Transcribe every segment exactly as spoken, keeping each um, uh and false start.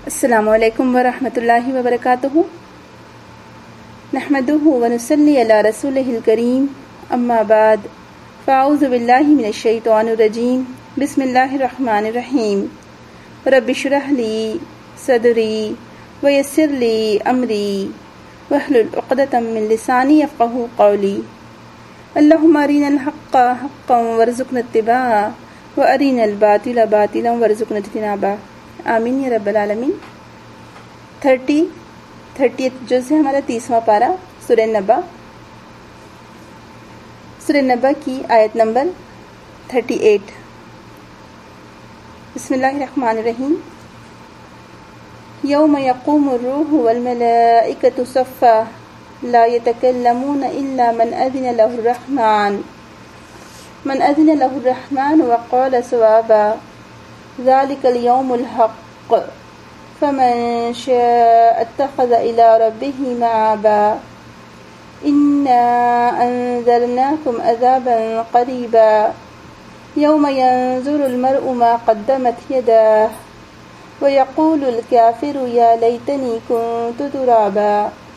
السلام علیکم ورحمۃ اللہ وبرکاتہ. نحمده ونصلی علی رسولہ الکریم. اما بعد فاعوذ باللہ من الشیطان الرجیم. بسم اللہ الرحمن الرحیم. رب اشرح لی صدری ویسر لی امری واحلل عقدۃ من لسانی یفقہوا قولی. اللہم ارنا الحق حقا وارزقنا اتباعہ وارنا الباطل باطلا وارزقنا اجتنابہ. آمین یا رب العالمین. تھرٹی تھرٹیتھ جز ہے ہمارا تیسواں پارہ سورہ نبا. سورہ نبا کی آیت نمبر تھرٹی ایٹ. بسم اللہ الرحمن الرحیم. یوم یقوم الروح والملائکۃ صفا لا یتکلمون الا من اذن له الرحمن من اذن له الرحمن وقال صوابا ذلك اليوم الحق فمن شاء اتخذ إلى ربه مآبا. إنا أنذرناكم عذابا قريبا يوم ينظر المرء ما قدمت يداه ويقول الكافر يا ليتني كنت ترابا.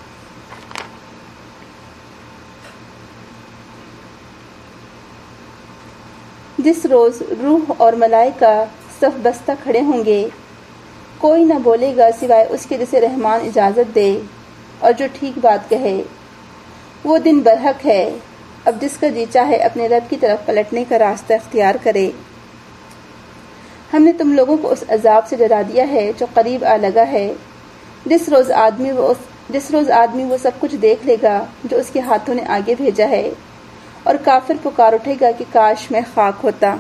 جس روز روح اور ملائکہ صف بستہ کھڑے ہوں گے، کوئی نہ بولے گا سوائے اس کے جسے رحمان اجازت دے اور جو ٹھیک بات کہے. وہ دن برحق ہے. اب جس کا جی چاہے اپنے رب کی طرف پلٹنے کا راستہ اختیار کرے. ہم نے تم لوگوں کو اس عذاب سے ڈرا دیا ہے جو قریب آ لگا ہے. جس روز آدمی وہ جس روز آدمی وہ سب کچھ دیکھ لے گا جو اس کے ہاتھوں نے آگے بھیجا ہے، اور کافر پکار اٹھے گا کہ کاش میں خاک ہوتا.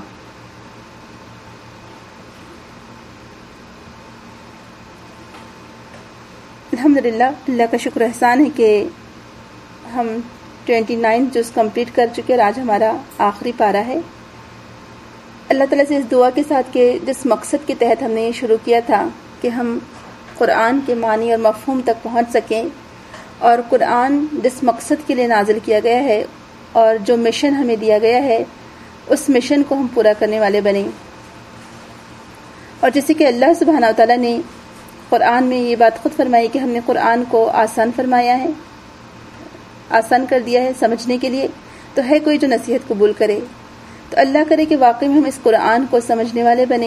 الحمدللہ، اللہ کا شکر احسان ہے کہ ہم ٹوینٹی نائن جز کمپلیٹ کر چکے اور آج ہمارا آخری پارہ ہے. اللہ تعالیٰ سے اس دعا کے ساتھ کہ جس مقصد کے تحت ہم نے یہ شروع کیا تھا کہ ہم قرآن کے معنی اور مفہوم تک پہنچ سکیں، اور قرآن جس مقصد کے لیے نازل کیا گیا ہے اور جو مشن ہمیں دیا گیا ہے اس مشن کو ہم پورا کرنے والے بنیں. اور جیسے کہ اللہ سبحانہ و تعالیٰ نے قرآن میں یہ بات خود فرمائی کہ ہم نے قرآن کو آسان فرمایا ہے، آسان کر دیا ہے سمجھنے کے لیے، تو ہے کوئی جو نصیحت قبول کرے. تو اللہ کرے کہ واقعی میں ہم اس قرآن کو سمجھنے والے بنیں،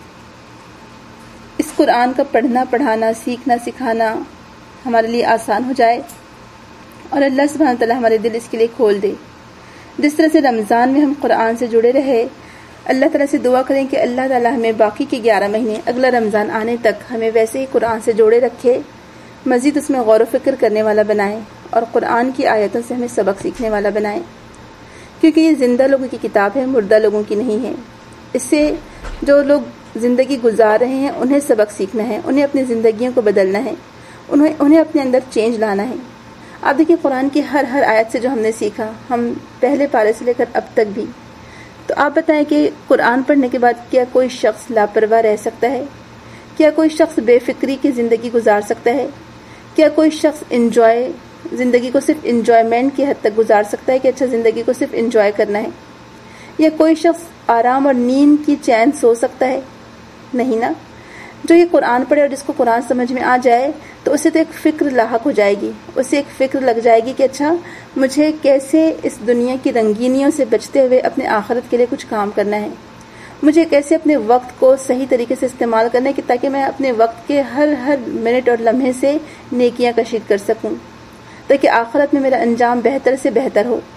اس قرآن کا پڑھنا پڑھانا سیکھنا سکھانا ہمارے لیے آسان ہو جائے، اور اللہ سبحانہ تعالیٰ ہمارے دل اس کے لیے کھول دے. جس طرح سے رمضان میں ہم قرآن سے جڑے رہے، اللہ تعالیٰ سے دعا کریں کہ اللہ تعالیٰ ہمیں باقی کے گیارہ مہینے اگلا رمضان آنے تک ہمیں ویسے ہی قرآن سے جوڑے رکھے، مزید اس میں غور و فکر کرنے والا بنائیں، اور قرآن کی آیتوں سے ہمیں سبق سیکھنے والا بنائیں. کیونکہ یہ زندہ لوگوں کی کتاب ہے، مردہ لوگوں کی نہیں ہے. اس سے جو لوگ زندگی گزار رہے ہیں انہیں سبق سیکھنا ہے، انہیں اپنی زندگیوں کو بدلنا ہے، انہیں انہیں اپنے اندر چینج لانا ہے. آپ دیکھیں قرآن کی ہر ہر آیت سے جو ہم نے سیکھا، ہم پہلے پارے سے لے کر اب تک بھی، تو آپ بتائیں کہ قرآن پڑھنے کے بعد کیا کوئی شخص لاپرواہ رہ سکتا ہے؟ کیا کوئی شخص بے فکری کی زندگی گزار سکتا ہے؟ کیا کوئی شخص انجوائے زندگی کو صرف انجوائمنٹ کی حد تک گزار سکتا ہے کہ اچھا زندگی کو صرف انجوائے کرنا ہے؟ یا کوئی شخص آرام اور نیند کی چین سو سکتا ہے؟ نہیں نا. جو یہ قرآن پڑھے اور جس کو قرآن سمجھ میں آ جائے تو اسے تو ایک فکر لاحق ہو جائے گی، اسے ایک فکر لگ جائے گی کہ اچھا مجھے کیسے اس دنیا کی رنگینیوں سے بچتے ہوئے اپنے آخرت کے لیے کچھ کام کرنا ہے، مجھے کیسے اپنے وقت کو صحیح طریقے سے استعمال کرنا ہے کہ تاکہ میں اپنے وقت کے ہر ہر منٹ اور لمحے سے نیکیاں کشید کر سکوں، تاکہ آخرت میں میرا انجام بہتر سے بہتر ہو.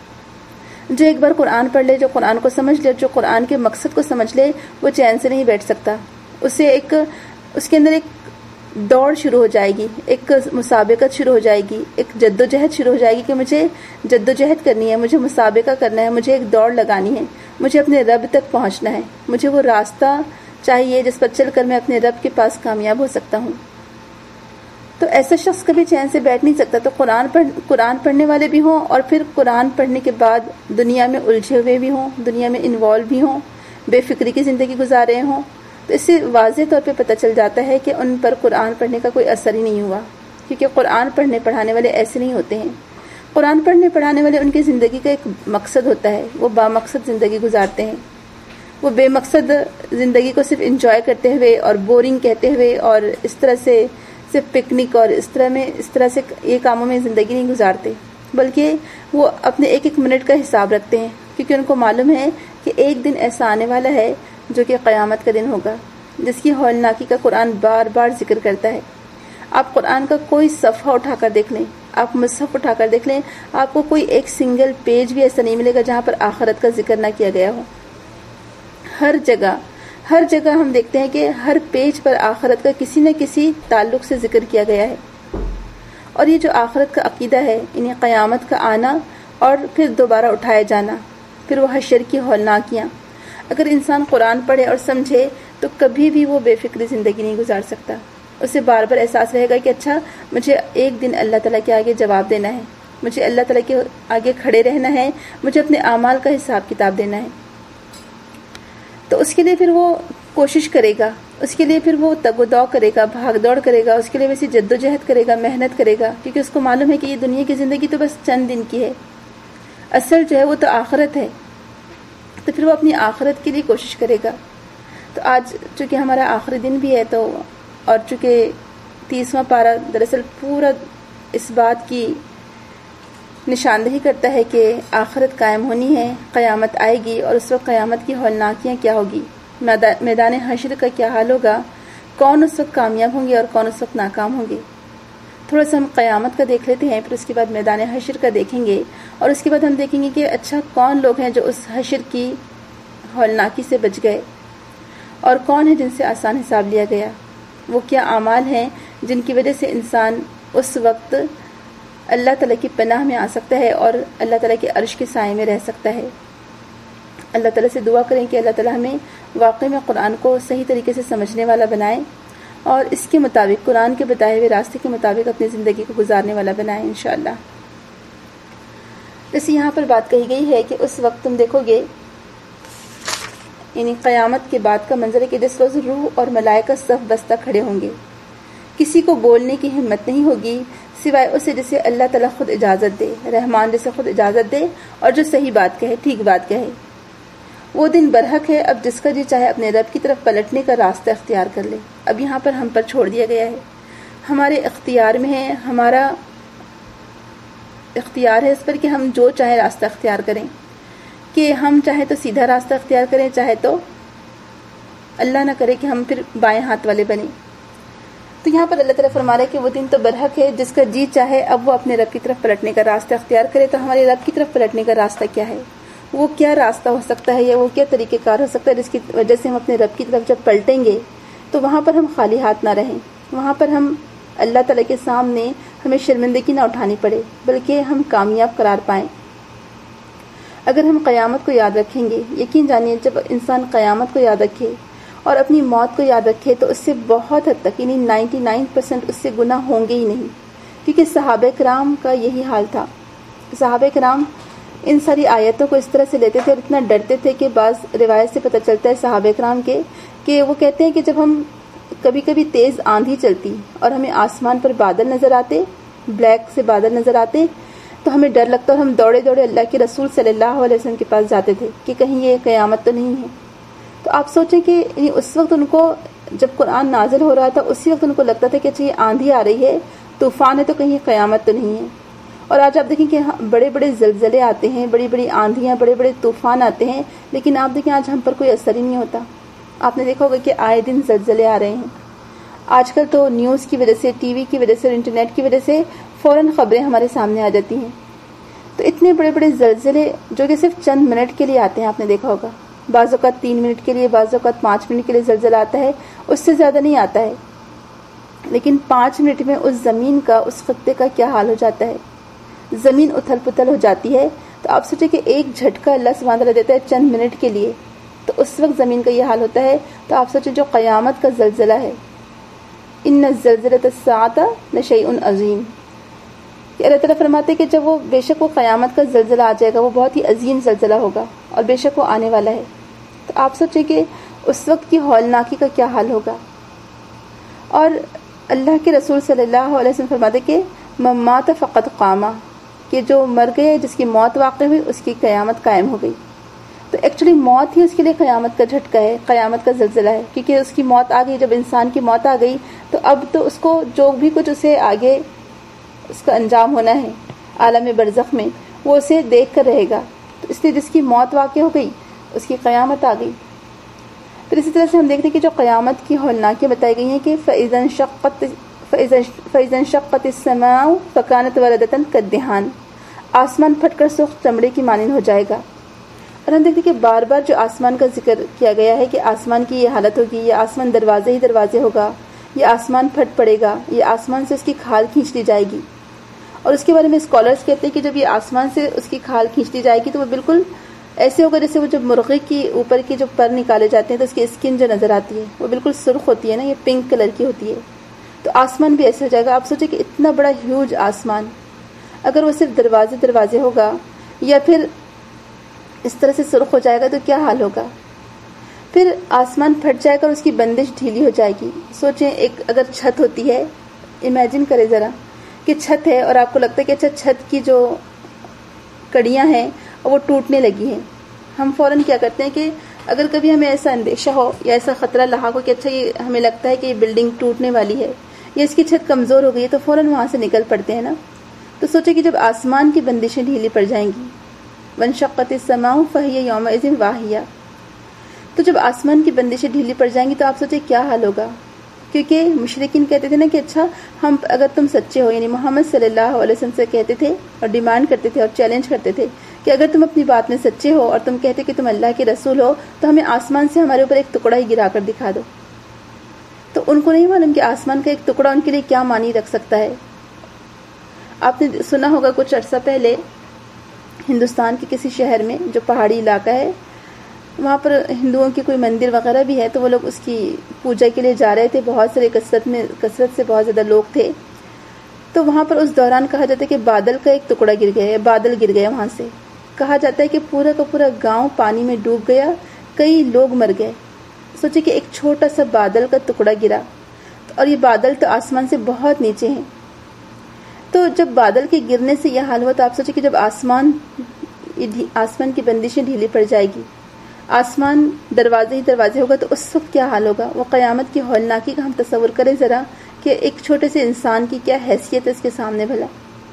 جو ایک بار قرآن پڑھ لے، جو قرآن کو سمجھ لے، جو قرآن کے مقصد کو سمجھ لے، وہ چین سے نہیں بیٹھ سکتا. اسے ایک اس کے اندر ایک دوڑ شروع ہو جائے گی، ایک مسابقت شروع ہو جائے گی، ایک جد و جہد شروع ہو جائے گی کہ مجھے جد و جہد کرنی ہے، مجھے مسابقہ کرنا ہے، مجھے ایک دوڑ لگانی ہے، مجھے اپنے رب تک پہنچنا ہے، مجھے وہ راستہ چاہیے جس پر چل کر میں اپنے رب کے پاس کامیاب ہو سکتا ہوں. تو ایسا شخص کبھی چین سے بیٹھ نہیں سکتا. تو قرآن پڑھ قرآن پڑھنے والے بھی ہوں اور پھر قرآن پڑھنے کے بعد دنیا میں الجھے ہوئے بھی ہوں، دنیا میں انوالو بھی ہوں، بے فکری کی زندگی گزار رہے ہوں، تو اس سے واضح طور پہ پتہ چل جاتا ہے کہ ان پر قرآن پڑھنے کا کوئی اثر ہی نہیں ہوا. کیونکہ قرآن پڑھنے پڑھانے والے ایسے نہیں ہوتے ہیں. قرآن پڑھنے پڑھانے والے ان کی زندگی کا ایک مقصد ہوتا ہے، وہ با مقصد زندگی گزارتے ہیں. وہ بے مقصد زندگی کو صرف انجوائے کرتے ہوئے اور بورنگ کہتے ہوئے اور اس طرح سے صرف پکنک اور اس طرح میں اس طرح سے یہ کاموں میں زندگی نہیں گزارتے، بلکہ وہ اپنے ایک ایک منٹ کا حساب رکھتے ہیں، کیونکہ ان کو معلوم ہے کہ ایک دن ایسا آنے والا ہے جو کہ قیامت کا دن ہوگا، جس کی ہولناکی کا قرآن بار بار ذکر کرتا ہے۔ آپ قرآن کا کوئی صفحہ اٹھا کر دیکھ لیں، آپ مصحف اٹھا کر دیکھ لیں، آپ کو کوئی ایک سنگل پیج بھی ایسا نہیں ملے گا جہاں پر آخرت کا ذکر نہ کیا گیا ہو۔ ہر جگہ ہر جگہ ہم دیکھتے ہیں کہ ہر پیج پر آخرت کا کسی نہ کسی تعلق سے ذکر کیا گیا ہے۔ اور یہ جو آخرت کا عقیدہ ہے، یعنی قیامت کا آنا اور پھر دوبارہ اٹھائے جانا، پھر وہ حشر کی ہولناکیاں، اگر انسان قرآن پڑھے اور سمجھے تو کبھی بھی وہ بے فکری زندگی نہیں گزار سکتا۔ اسے بار بار احساس رہے گا کہ اچھا مجھے ایک دن اللہ تعالیٰ کے آگے جواب دینا ہے، مجھے اللہ تعالیٰ کے آگے کھڑے رہنا ہے، مجھے اپنے اعمال کا حساب کتاب دینا ہے۔ تو اس کے لیے پھر وہ کوشش کرے گا، اس کے لیے پھر وہ تگ و دو کرے گا، بھاگ دوڑ کرے گا، اس کے لیے ویسی جد و جہد کرے گا، محنت کرے گا، کیونکہ اس کو معلوم ہے کہ یہ دنیا کی زندگی تو بس چند دن کی ہے، اصل جو ہے وہ تو آخرت ہے۔ تو پھر وہ اپنی آخرت کے لیے کوشش کرے گا۔ تو آج چونکہ ہمارا آخری دن بھی ہے، تو اور چونکہ تیسواں پارہ دراصل پورا اس بات کی نشاندہی کرتا ہے کہ آخرت قائم ہونی ہے، قیامت آئے گی، اور اس وقت قیامت کی ہولناکیاں کیا ہوگی، میدان حشر کا کیا حال ہوگا، کون اس وقت کامیاب ہوں گے اور کون اس وقت ناکام ہوں گے۔ تھوڑا سا ہم قیامت کا دیکھ لیتے ہیں، پھر اس کے بعد میدان حشر کا دیکھیں گے، اور اس کے بعد ہم دیکھیں گے کہ اچھا کون لوگ ہیں جو اس حشر کی ہولناکی سے بچ گئے، اور کون ہے جن سے آسان حساب لیا گیا، وہ کیا اعمال ہیں جن کی وجہ سے انسان اس وقت اللہ تعالیٰ کی پناہ میں آ سکتا ہے اور اللہ تعالیٰ کے عرش کے سائے میں رہ سکتا ہے۔ اللہ تعالیٰ سے دعا کریں کہ اللہ تعالیٰ ہمیں واقعی میں قرآن کو صحیح طریقے سے سمجھنے والا بنائے، اور اس کے مطابق قرآن کے بتائے ہوئے راستے کے مطابق اپنی زندگی کو گزارنے والا بنائے انشاءاللہ۔ جیسے یہاں پر بات کہی گئی ہے کہ اس وقت تم دیکھو گے، یعنی قیامت کے بعد کا منظر ہے کہ جس روز روح اور ملائکہ صف بستہ کھڑے ہوں گے، کسی کو بولنے کی ہمت نہیں ہوگی سوائے اسے جسے اللہ تعالیٰ خود اجازت دے، رحمان جسے خود اجازت دے اور جو صحیح بات کہے، ٹھیک بات کہے۔ وہ دن برحق ہے، اب جس کا جی چاہے اپنے رب کی طرف پلٹنے کا راستہ اختیار کر لے۔ اب یہاں پر ہم پر چھوڑ دیا گیا ہے، ہمارے اختیار میں ہے، ہمارا اختیار ہے اس پر کہ ہم جو چاہے راستہ اختیار کریں، کہ ہم چاہے تو سیدھا راستہ اختیار کریں، چاہے تو اللہ نہ کرے کہ ہم پھر بائیں ہاتھ والے بنیں۔ تو یہاں پر اللہ تعالیٰ فرما رہا ہے کہ وہ دن تو برحق ہے، جس کا جی چاہے اب وہ اپنے رب کی طرف پلٹنے کا راستہ اختیار کرے۔ تو ہمارے رب کی طرف پلٹنے کا راستہ کیا ہے، وہ کیا راستہ ہو سکتا ہے، یا وہ کیا طریقہ کار ہو سکتا ہے جس کی وجہ سے ہم اپنے رب کی طرف جب پلٹیں گے تو وہاں پر ہم خالی ہاتھ نہ رہیں، وہاں پر ہم اللہ تعالیٰ کے سامنے ہمیں شرمندگی نہ اٹھانی پڑے، بلکہ ہم کامیاب قرار پائیں۔ اگر ہم قیامت کو یاد رکھیں گے، یقین جانیے جب انسان قیامت کو یاد رکھے اور اپنی موت کو یاد رکھے تو اس سے بہت حد تک، یعنی نائنٹی نائن پرسینٹ اس سے گناہ ہوں گے ہی نہیں، کیونکہ صحابہ کرام کا یہی حال تھا۔ صحابہ کرام ان ساری آیتوں کو اس طرح سے لیتے تھے اور اتنا ڈرتے تھے کہ بعض روایت سے پتہ چلتا ہے صحابہ کرام کے کہ وہ کہتے ہیں کہ جب ہم کبھی کبھی تیز آندھی چلتی اور ہمیں آسمان پر بادل نظر آتے، بلیک سے بادل نظر آتے، تو ہمیں ڈر لگتا اور ہم دوڑے دوڑے اللہ کے رسول صلی اللہ علیہ وسلم کے پاس جاتے تھے کہ کہیں یہ قیامت تو نہیں ہے۔ تو آپ سوچیں کہ اس وقت ان کو جب قرآن نازل ہو رہا تھا اسی وقت ان کو لگتا تھا کہ اچھا یہ آندھی آ رہی ہے، طوفان ہے، تو کہیں قیامت تو نہیں ہے۔ اور آج آپ دیکھیں کہ بڑے بڑے زلزلے آتے ہیں، بڑی بڑی آندھیاں، بڑے بڑے طوفان آتے ہیں، لیکن آپ دیکھیں آج ہم پر کوئی اثر ہی نہیں ہوتا۔ آپ نے دیکھا ہوگا کہ آئے دن زلزلے آ رہے ہیں۔ آج کل تو نیوز کی وجہ سے، ٹی وی کی وجہ سے اور انٹرنیٹ کی وجہ سے فوراً خبریں ہمارے سامنے آ جاتی ہیں۔ تو اتنے بڑے بڑے زلزلے جو کہ صرف چند منٹ کے لیے آتے ہیں، آپ نے دیکھا ہوگا بعض اوقات تین منٹ کے لیے، بعض اوقات پانچ منٹ کے لیے زلزلہ آتا ہے، اس سے زیادہ نہیں آتا ہے، لیکن پانچ منٹ میں اس زمین کا، اس خطے کا کیا حال ہو جاتا ہے، زمین اتھل پتھل ہو جاتی ہے۔ تو آپ سوچیں کہ ایک جھٹکا اللہ سبحانہ تعالیٰ دیتا ہے چند منٹ کے لیے، تو اس وقت زمین کا یہ حال ہوتا ہے۔ تو آپ سوچیں جو قیامت کا زلزلہ ہے، ان الزلزلۃ الساعۃ لشیء عظیم، کہ اللہ تعالیٰ فرماتے ہیں کہ جب وہ بے شک وہ قیامت کا زلزلہ آ جائے گا، وہ بہت ہی عظیم زلزلہ ہوگا اور بے شک وہ آنے والا ہے۔ تو آپ سوچیں کہ اس وقت کی ہولناکی کا کیا حال ہوگا۔ اور اللہ کے رسول صلی اللہ علیہ وسلم فرماتے کہ من مات فقد قامہ، کہ جو مر گئے، جس کی موت واقع ہوئی، اس کی قیامت قائم ہو گئی۔ تو ایکچولی موت ہی اس کے لیے قیامت کا جھٹکا ہے، قیامت کا زلزلہ ہے، کیونکہ اس کی موت آ گئی. جب انسان کی موت آ گئی تو اب تو اس کو جو بھی کچھ اسے آگے اس کا انجام ہونا ہے عالم برزخ میں، وہ اسے دیکھ کر رہے گا. تو اس لیے جس کی موت واقع ہو گئی اس کی قیامت آ گئی. پھر اسی طرح سے ہم دیکھتے ہیں کہ جو قیامت کی ہولناکیاں بتائی گئی ہیں کہ فَإِذَا انشَقَّتْ فَإِذَا انشَقَّتِ السَّمَاءُ فَكَانَتْ وَرْدَةً كَالدِّهَانِ، آسمان پھٹ کر سرخ چمڑے کی مانند ہو جائے گا. اور ہم دیکھتے ہیں کہ بار بار جو آسمان کا ذکر کیا گیا ہے کہ آسمان کی یہ حالت ہوگی، یہ آسمان دروازے ہی دروازے ہوگا، یہ آسمان پھٹ پڑے گا، یہ آسمان سے اس کی کھال کھینچ لی جائے گی. اور اس کے بارے میں اسکالرس کہتے ہیں کہ جب یہ آسمان سے اس کی کھال کھینچ لی جائے گی تو وہ بالکل ایسے ہوگا جیسے وہ جب مرغی کی اوپر کی جو پر نکالے جاتے ہیں تو اس کی اسکن جو نظر آتی ہے وہ بالکل سرخ ہوتی ہے نا، یہ پنک کلر کی ہوتی ہے. تو آسمان بھی ایسے ہو جائے گا. آپ سوچیں کہ اتنا بڑا ہیوج آسمان اگر وہ صرف دروازے دروازے ہوگا یا پھر اس طرح سے سرخ ہو جائے گا تو کیا حال ہوگا. پھر آسمان پھٹ جائے گا اور اس کی بندش ڈھیلی ہو جائے گی. سوچیں ایک اگر چھت ہوتی ہے، امیجن کریں ذرا کہ چھت ہے اور آپ کو لگتا ہے کہ اچھا چھت کی جو کڑیاں ہیں وہ ٹوٹنے لگی ہیں. ہم فوراً کیا کرتے ہیں کہ اگر کبھی ہمیں ایسا اندیشہ ہو یا ایسا خطرہ لاحق ہو کہ اچھا یہ ہمیں لگتا ہے کہ یہ بلڈنگ ٹوٹنے والی ہے یا اس کی چھت کمزور ہو گئی ہے تو فوراً وہاں سے نکل پڑتے ہیں نا. تو سوچیں کہ جب آسمان کی بندشیں ڈھیلی پڑ جائیں گی، وانشقت السماء فہی یومئذ واہیہ، تو جب آسمان کی بندشیں ڈھیلی پڑ جائیں گی تو آپ سوچیں کیا حال ہوگا. کیونکہ مشرکین کہتے تھے نا کہ اچھا ہم اگر تم سچے ہو، یعنی محمد صلی اللہ علیہ وسلم سے کہتے تھے اور ڈیمانڈ کرتے تھے اور چیلنج کرتے تھے کہ اگر تم اپنی بات میں سچے ہو اور تم کہتے کہ تم اللہ کے رسول ہو تو ہمیں آسمان سے ہمارے اوپر ایک ٹکڑا ہی گرا کر دکھا دو. تو ان کو نہیں معلوم کہ آسمان کا ایک ٹکڑا ان کے لیے کیا معنی رکھ سکتا ہے. آپ نے سنا ہوگا کچھ عرصہ پہلے ہندوستان کے کسی شہر میں جو پہاڑی علاقہ ہے وہاں پر ہندوؤں کی کوئی مندر وغیرہ بھی ہے تو وہ لوگ اس کی پوجا کے لیے جا رہے تھے. بہت سارے کثرت میں کثرت سے بہت زیادہ لوگ تھے. تو وہاں پر اس دوران کہا جاتا ہے کہ بادل کا ایک ٹکڑا گر گیا، بادل گر گیا. وہاں سے کہا جاتا ہے کہ پورا کا پورا گاؤں پانی میں ڈوب گیا، کئی لوگ مر گئے. سوچے کہ ایک چھوٹا سا بادل کا ٹکڑا گرا اور یہ بادل تو آسمان سے بہت نیچے ہیں. تو جب بادل کے گرنے سے یہ حال ہوا تو آپ سوچیں کہ جب آسمان آسمان کی بندشیں ڈھیلی پڑ جائے گی، آسمان دروازے ہی دروازے ہوگا تو اس وقت کیا حال ہوگا. وہ قیامت کی ہولناکی کا ہم تصور کریں ذرا کہ ایک چھوٹے سے انسان کی کیا حیثیت ہے اس کے سامنے بھلا.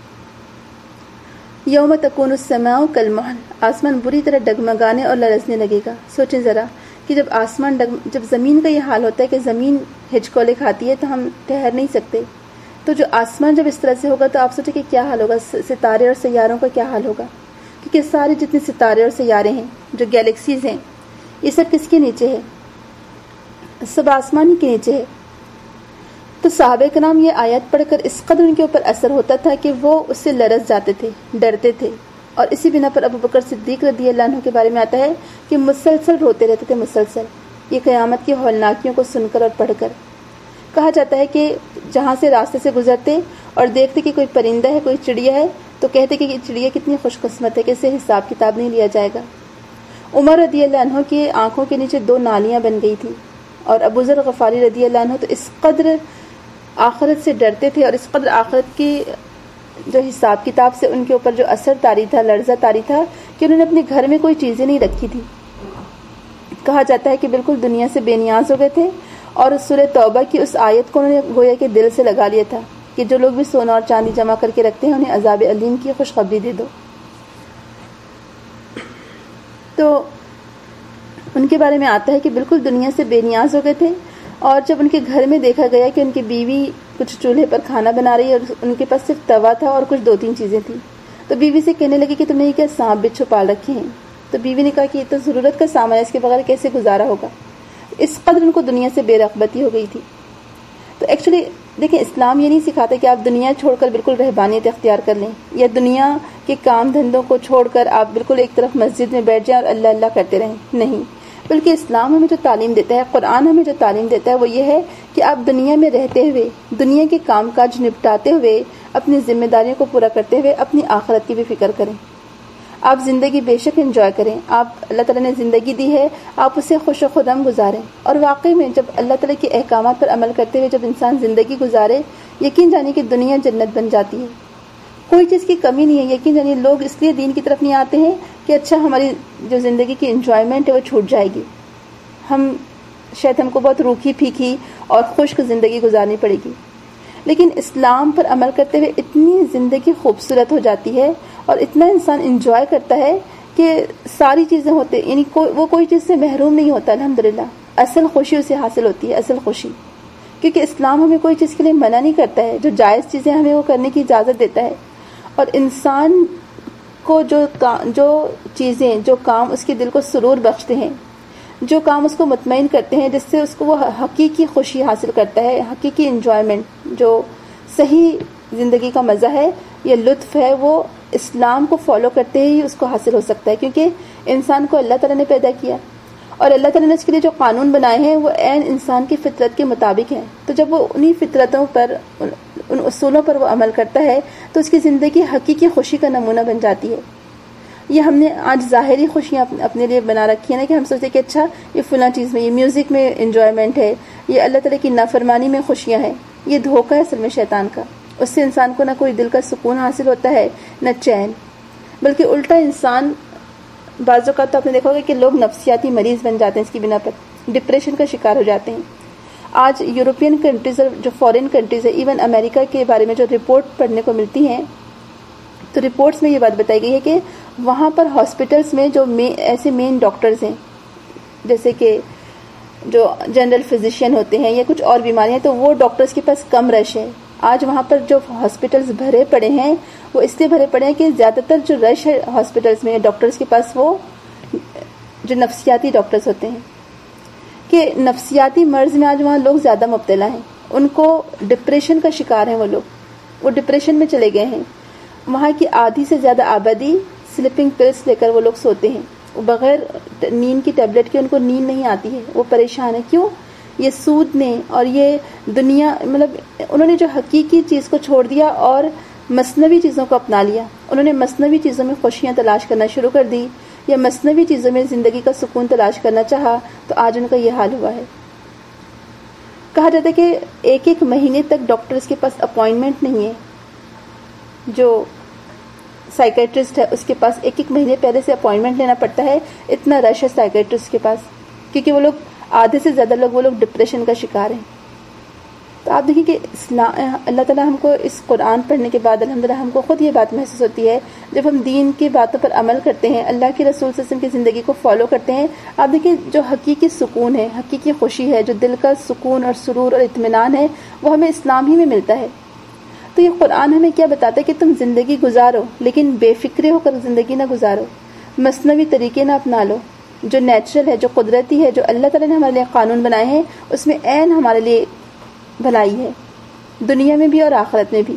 یوم تکون السماء کالمہل، آسمان بری طرح ڈگمگانے اور لرزنے لگے گا. سوچیں ذرا کہ جب آسمان ڈگ... جب زمین کا یہ حال ہوتا ہے کہ زمین ہچکولے کھاتی ہے تو ہم ٹھہر نہیں سکتے، تو جو آسمان جب اس طرح سے ہوگا تو آپ سوچیں کہ کیا حال ہوگا. ستارے اور سیاروں کا کیا حال ہوگا، کیونکہ سارے جتنے ستارے اور سیارے ہیں، جو گیلیکسیز ہیں، یہ سب کس کے نیچے ہے؟ سب آسمان ہی کے نیچے ہے. تو صحابہ کرام یہ آیت پڑھ کر اس قدر ان کے اوپر اثر ہوتا تھا کہ وہ اس سے لرز جاتے تھے، ڈرتے تھے. اور اسی بنا پر ابو بکر صدیق رضی اللہ عنہ کے بارے میں آتا ہے کہ مسلسل روتے رہتے تھے، مسلسل یہ قیامت کی ہولناکیوں کو سن کر اور پڑھ کر. کہا جاتا ہے کہ جہاں سے راستے سے گزرتے اور دیکھتے کہ کوئی پرندہ ہے، کوئی چڑیا ہے، تو کہتے کہ یہ چڑیا کتنی خوش قسمت ہے کہ اسے حساب کتاب نہیں لیا جائے گا. عمر رضی اللہ عنہ کی آنکھوں کے نیچے دو نالیاں بن گئی تھی اور ابو ذر غفاری رضی اللہ عنہ تو اس قدر آخرت سے ڈرتے تھے اور اس قدر آخرت کی جو حساب کتاب سے ان کے اوپر جو اثر طاری تھا، لرزہ طاری تھا، کہ انہوں نے اپنے گھر میں کوئی چیزیں نہیں رکھی تھی. کہا جاتا ہے کہ بالکل دنیا سے بے نیاز ہو گئے تھے اور سورہ توبہ کی اس آیت کو انہوں نے گویا کہ دل سے لگا لیا تھا کہ جو لوگ بھی سونا اور چاندی جمع کر کے رکھتے ہیں انہیں عذاب علیم کی خوشخبری دے دو. تو ان کے بارے میں آتا ہے کہ بالکل دنیا سے بے نیاز ہو گئے تھے اور جب ان کے گھر میں دیکھا گیا کہ ان کی بیوی کچھ چولہے پر کھانا بنا رہی ہے اور ان کے پاس صرف توا تھا اور کچھ دو تین چیزیں تھیں، تو بیوی سے کہنے لگی کہ تم نے یہ کیا سانپ بچھو پال رکھے ہیں. تو بیوی نے کہا کہ یہ تو ضرورت کا سامان ہے، اس کے بغیر کیسے گزارا ہوگا. اس قدر ان کو دنیا سے بے رغبتی ہو گئی تھی. تو ایکچولی دیکھیں اسلام یہ نہیں سکھاتا کہ آپ دنیا چھوڑ کر بالکل رہبانیت اختیار کر لیں یا دنیا کے کام دھندوں کو چھوڑ کر آپ بالکل ایک طرف مسجد میں بیٹھ جائیں اور اللہ اللہ کرتے رہیں. نہیں، بلکہ اسلام ہمیں جو تعلیم دیتا ہے، قرآن ہمیں جو تعلیم دیتا ہے وہ یہ ہے کہ آپ دنیا میں رہتے ہوئے، دنیا کے کام کاج نپٹاتے ہوئے، اپنی ذمہ داریوں کو پورا کرتے ہوئے اپنی آخرت کی بھی فکر کریں. آپ زندگی بے شک انجوائے کریں. آپ اللہ تعالیٰ نے زندگی دی ہے، آپ اسے خوش و خرم گزاریں. اور واقعی میں جب اللہ تعالیٰ کے احکامات پر عمل کرتے ہوئے جب انسان زندگی گزارے، یقین جانے کہ دنیا جنت بن جاتی ہے. کوئی چیز کی کمی نہیں ہے. یقین جانیے لوگ اس لیے دین کی طرف نہیں آتے ہیں کہ اچھا ہماری جو زندگی کی انجوائمنٹ ہے وہ چھوٹ جائے گی, ہم شاید ہم کو بہت روکھی پھیکی اور خشک زندگی گزارنی پڑے گی. لیکن اسلام پر عمل کرتے ہوئے اتنی زندگی خوبصورت ہو جاتی ہے اور اتنا انسان انجوائے کرتا ہے کہ ساری چیزیں ہوتے, یعنی وہ کوئی چیز سے محروم نہیں ہوتا. الحمدللہ اصل خوشی اسے حاصل ہوتی ہے, اصل خوشی, کیونکہ اسلام ہمیں کوئی چیز کے لیے منع نہیں کرتا ہے, جو جائز چیزیں ہمیں وہ کرنے کی اجازت دیتا ہے. اور انسان کو جو جو چیزیں جو کام اس کے دل کو سرور بخشتے ہیں, جو کام اس کو مطمئن کرتے ہیں, جس سے اس کو وہ حقیقی خوشی حاصل کرتا ہے, حقیقی انجوائمنٹ, جو صحیح زندگی کا مزہ ہے یا لطف ہے, وہ اسلام کو فالو کرتے ہی اس کو حاصل ہو سکتا ہے. کیونکہ انسان کو اللہ تعالیٰ نے پیدا کیا اور اللہ تعالیٰ نے اس کے لیے جو قانون بنائے ہیں وہ عین انسان کی فطرت کے مطابق ہیں. تو جب وہ انہی فطرتوں پر, ان اصولوں پر وہ عمل کرتا ہے تو اس کی زندگی حقیقی خوشی کا نمونہ بن جاتی ہے. یہ ہم نے آج ظاہری خوشیاں اپنے لیے بنا رکھی ہیں نا, کہ ہم سوچتے کہ اچھا یہ فلاں چیز میں, یہ میوزک میں انجوائمنٹ ہے, یہ اللہ تعالیٰ کی نافرمانی میں خوشیاں ہیں. یہ دھوکہ ہے اصل میں شیطان کا. اس سے انسان کو نہ کوئی دل کا سکون حاصل ہوتا ہے نہ چین, بلکہ الٹا انسان بعض اوقات تو آپ نے دیکھا ہوگا کہ لوگ نفسیاتی مریض بن جاتے ہیں, اس کی بنا پر ڈپریشن کا شکار ہو جاتے ہیں. آج یورپین کنٹریز اور جو فورن کنٹریز ہے, ایون امریکہ کے بارے میں جو رپورٹ پڑھنے کو ملتی ہیں, تو رپورٹس میں یہ بات بتائی گئی ہے کہ وہاں پر ہاسپٹلس میں جو ایسے مین ڈاکٹرز ہیں, جیسے کہ جو جنرل فزیشین ہوتے ہیں یا کچھ اور بیماریاں, تو وہ ڈاکٹرز کے پاس کم رش ہے. آج وہاں پر جو ہاسپٹلز بھرے پڑے ہیں وہ اس لیے بھرے پڑے ہیں کہ زیادہ تر جو رش ہے ہاسپٹلز میں ڈاکٹرز کے پاس, وہ جو نفسیاتی ڈاکٹرز ہوتے ہیں, کہ نفسیاتی مرض میں آج وہاں لوگ زیادہ مبتلا ہیں. ان کو ڈپریشن کا شکار ہیں وہ لوگ, وہ ڈپریشن میں چلے گئے ہیں. وہاں کی آدھی سے زیادہ آبادی سلیپنگ پلس لے کر وہ لوگ سوتے ہیں, بغیر نیند کی ٹیبلٹ کے ان کو نیند نہیں آتی ہے, وہ پریشان ہے. کیوں؟ یہ سود نے اور یہ دنیا, مطلب انہوں نے جو حقیقی چیز کو چھوڑ دیا اور مصنوعی چیزوں کو اپنا لیا. انہوں نے مصنوعی چیزوں میں خوشیاں تلاش کرنا شروع کر دی یا مصنوعی چیزوں میں زندگی کا سکون تلاش کرنا چاہا, تو آج ان کا یہ حال ہوا ہے. کہا جاتا ہے کہ ایک ایک مہینے تک ڈاکٹرز کے پاس اپوائنٹمنٹ نہیں ہے. جو سائیکیٹرسٹ ہے اس کے پاس ایک ایک مہینے پہلے سے اپوائنٹمنٹ لینا پڑتا ہے, اتنا رش ہے سائیکیٹرسٹ کے پاس, کیونکہ وہ لوگ آدھے سے زیادہ لوگ وہ لوگ ڈپریشن کا شکار ہیں. تو آپ دیکھیں کہ اسلام, اللہ تعالیٰ ہم کو اس قرآن پڑھنے کے بعد الحمدللہ ہم کو خود یہ بات محسوس ہوتی ہے, جب ہم دین کی باتوں پر عمل کرتے ہیں, اللہ کے رسول صلی اللہ علیہ وسلم کی زندگی کو فالو کرتے ہیں, آپ دیکھیں جو حقیقی سکون ہے, حقیقی خوشی ہے, جو دل کا سکون اور سرور اور اطمینان ہے, وہ ہمیں اسلام ہی میں ملتا ہے. تو یہ قرآن ہمیں کیا بتاتا ہے کہ تم زندگی گزارو لیکن بے فکرے ہو کر زندگی نہ گزارو, مصنوعی طریقے نہ اپنا لو. جو نیچرل ہے, جو قدرتی ہے, جو اللہ تعالیٰ نے ہمارے لیے قانون بنائے ہیں, اس میں عین ہمارے لیے بھلائی ہے, دنیا میں بھی اور آخرت میں بھی.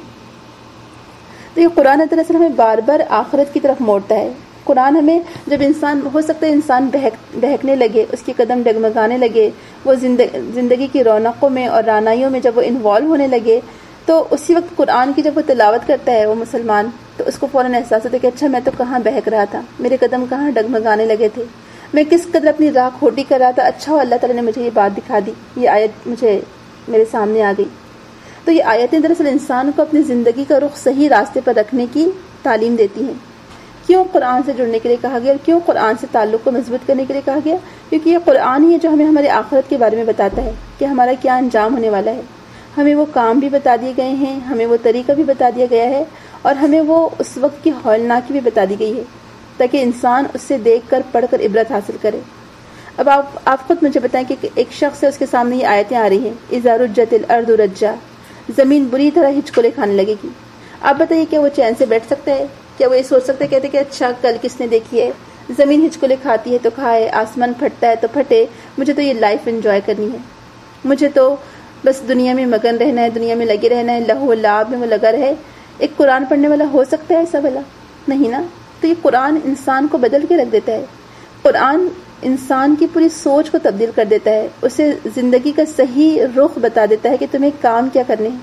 تو یہ قرآن دراصل ہمیں بار بار آخرت کی طرف موڑتا ہے. قرآن ہمیں, جب انسان, ہو سکتا ہے انسان بہک بہکنے لگے, اس کے قدم ڈگمگانے لگے, وہ زندگی کی رونقوں میں اور رانائیوں میں جب وہ انوالو ہونے لگے, تو اسی وقت قرآن کی جب وہ تلاوت کرتا ہے وہ مسلمان, تو اس کو فوراً احساس ہوتا ہے کہ اچھا میں تو کہاں بہک رہا تھا, میرے قدم کہاں ڈگمگانے لگے تھے, میں کس قدر اپنی راہ کھوٹی کر رہا تھا. اچھا اللہ تعالیٰ نے مجھے یہ بات دکھا دی, یہ آیت مجھے میرے سامنے آ گئی. تو یہ آیتیں دراصل انسان کو اپنی زندگی کا رخ صحیح راستے پر رکھنے کی تعلیم دیتی ہیں. کیوں قرآن سے جڑنے کے لیے کہا گیا اور کیوں قرآن سے تعلق کو مضبوط کرنے کے لیے کہا گیا؟ کیونکہ یہ قرآن ہی ہے جو ہمیں ہمارے آخرت کے بارے میں بتاتا ہے کہ ہمارا کیا انجام ہونے والا ہے. ہمیں وہ کام بھی بتا دیے گئے ہیں, ہمیں وہ طریقہ بھی بتا دیا گیا ہے, اور ہمیں وہ اس وقت کی ہولناکی بھی بتا دی گئی ہے, تاکہ انسان اس سے دیکھ کر پڑھ کر عبرت حاصل کرے. اب آپ آپ خود مجھے بتائیں کہ ایک شخص ہے, اس کے سامنے یہ آیتیں آ رہی ہیں, اذا رجت الارض رجا, زمین بری طرح ہچکولے کھانے لگے گی. آپ بتائیے کیا وہ چین سے بیٹھ سکتا ہے؟ کیا وہ یہ سوچ سکتا ہے کہتے کہ اچھا کل کس نے دیکھی ہے, زمین ہچکولے کھاتی ہے تو کھائے, آسمان پھٹتا ہے تو پھٹے, مجھے تو یہ لائف انجوائے کرنی ہے, مجھے تو بس دنیا میں مگن رہنا ہے, دنیا میں لگے رہنا ہے, لہو لعب میں وہ لگا رہے. ایک قرآن پڑھنے والا ہو سکتا ہے ایسا بھلا؟ نہیں نا. تو یہ قرآن انسان کو بدل کے رکھ دیتا ہے. قرآن انسان کی پوری سوچ کو تبدیل کر دیتا ہے, اسے زندگی کا صحیح رخ بتا دیتا ہے کہ تمہیں کام کیا کرنے ہیں.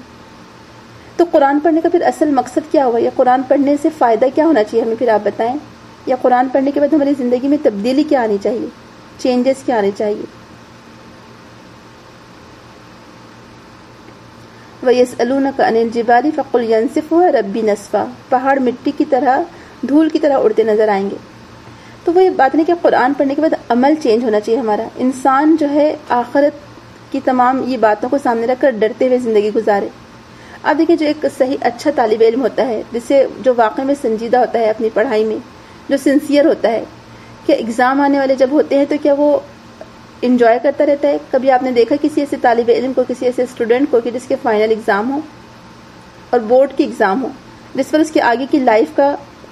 تو قرآن پڑھنے کا پھر اصل مقصد کیا ہوا, یا قرآن پڑھنے سے فائدہ کیا ہونا چاہیے ہمیں, پھر آپ بتائیں. یا قرآن پڑھنے کے بعد ہماری زندگی میں تبدیلی کیا آنی چاہیے, چینجز کیا آنے چاہیے. وَيَسْأَلُونَكَ عَنِ الْجِبَالِ فَقُلْ يَنسِفُهَا رَبِّي نَسْفًا، پہاڑ مٹی کی طرح دھول کی طرح اڑتے نظر آئیں گے۔ تو وہ یہ بات نہیں کہ قرآن پڑھنے کے بعد عمل چینج ہونا چاہیے ہمارا، انسان جو ہے آخرت کی تمام یہ باتوں کو سامنے رکھ کر ڈرتے ہوئے زندگی گزارے۔ اب دیکھیں جو ایک صحیح اچھا طالب علم ہوتا ہے، جسے جو واقعی میں سنجیدہ ہوتا ہے اپنی پڑھائی میں، جو سنسیئر ہوتا ہے، کیا ایگزام آنے والے جب ہوتے ہیں تو کیا وہ انجوائے کرتا رہتا ہے؟ کبھی آپ نے دیکھا کسی ایسے طالب علم کو، کسی ایسے اسٹوڈنٹ کو کہ جس کے فائنل ایگزام ہو اور بورڈ کی ایگزام ہو، جس پر اس کے آگے کی لائف کا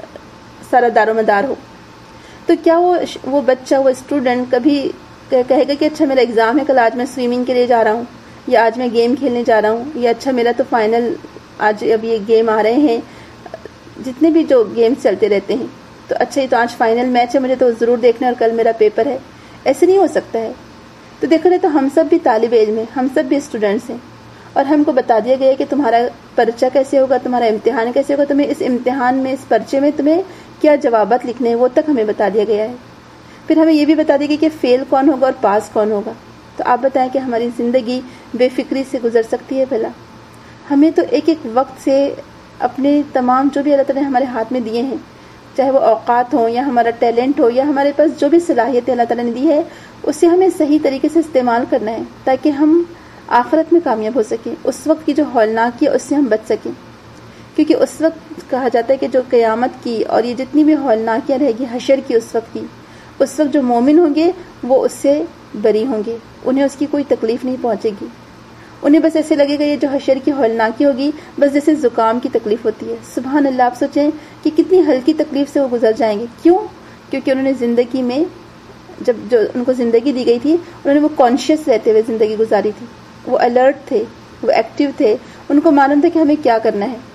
سارا دار و مدار ہو، تو کیا وہ وہ بچہ، وہ اسٹوڈنٹ کبھی کہے گا کہ اچھا میرا ایگزام ہے کل، آج میں سوئمنگ کے لیے جا رہا ہوں، یا آج میں گیم کھیلنے جا رہا ہوں، یا اچھا میرا تو فائنل آج اب یہ گیم آ رہے ہیں، جتنے بھی جو گیمز چلتے رہتے ہیں، تو اچھا یہ تو آج فائنل میچ ہے، مجھے تو ضرور دیکھنا ہے اور کل میرا پیپر ہے۔ ایسے نہیں ہو سکتا ہے۔ تو دیکھو رہے تو ہم سب بھی طالب علم ہیں، ہم سب بھی اسٹوڈنٹس ہیں، اور ہم کو بتا دیا گیا کہ تمہارا پرچہ کیسے ہوگا، تمہارا امتحان کیسے ہوگا، تمہیں اس امتحان میں، اس پرچے میں تمہیں کیا جوابات لکھنے ہیں، وہ تک ہمیں بتا دیا گیا ہے۔ پھر ہمیں یہ بھی بتا دیا گیا کہ فیل کون ہوگا اور پاس کون ہوگا۔ تو آپ بتائیں کہ ہماری زندگی بے فکری سے گزر سکتی ہے بھلا؟ ہمیں تو ایک ایک وقت سے اپنے تمام جو بھی اللہ تعالیٰ نے ہمارے ہاتھ میں دیے ہیں، چاہے وہ اوقات ہوں یا ہمارا ٹیلنٹ ہو یا ہمارے پاس جو بھی صلاحیتیں اللہ تعالیٰ نے دی ہے، اسے ہمیں صحیح طریقے سے استعمال کرنا ہے تاکہ ہم آخرت میں کامیاب ہو سکیں، اس وقت کی جو ہولناکی ہے اس سے ہم بچ سکیں۔ کیونکہ اس وقت کہا جاتا ہے کہ جو قیامت کی اور یہ جتنی بھی ہولناکیاں رہے گی حشر کی، اس وقت کی، اس وقت جو مومن ہوں گے وہ اس سے بری ہوں گے، انہیں اس کی کوئی تکلیف نہیں پہنچے گی، انہیں بس ایسے لگے گا یہ جو حشر کی ہولناکی ہوگی بس جیسے زکام کی تکلیف ہوتی ہے۔ سبحان اللہ، آپ سوچیں کہ کتنی ہلکی تکلیف سے وہ گزر جائیں گے۔ کیوں؟ کیونکہ انہوں نے زندگی میں جب جو ان کو زندگی دی گئی تھی، انہوں نے وہ کانشیس رہتے ہوئے زندگی گزاری تھی، وہ الرٹ تھے، وہ ایکٹیو تھے، ان کو معلوم تھا کہ ہمیں کیا کرنا ہے۔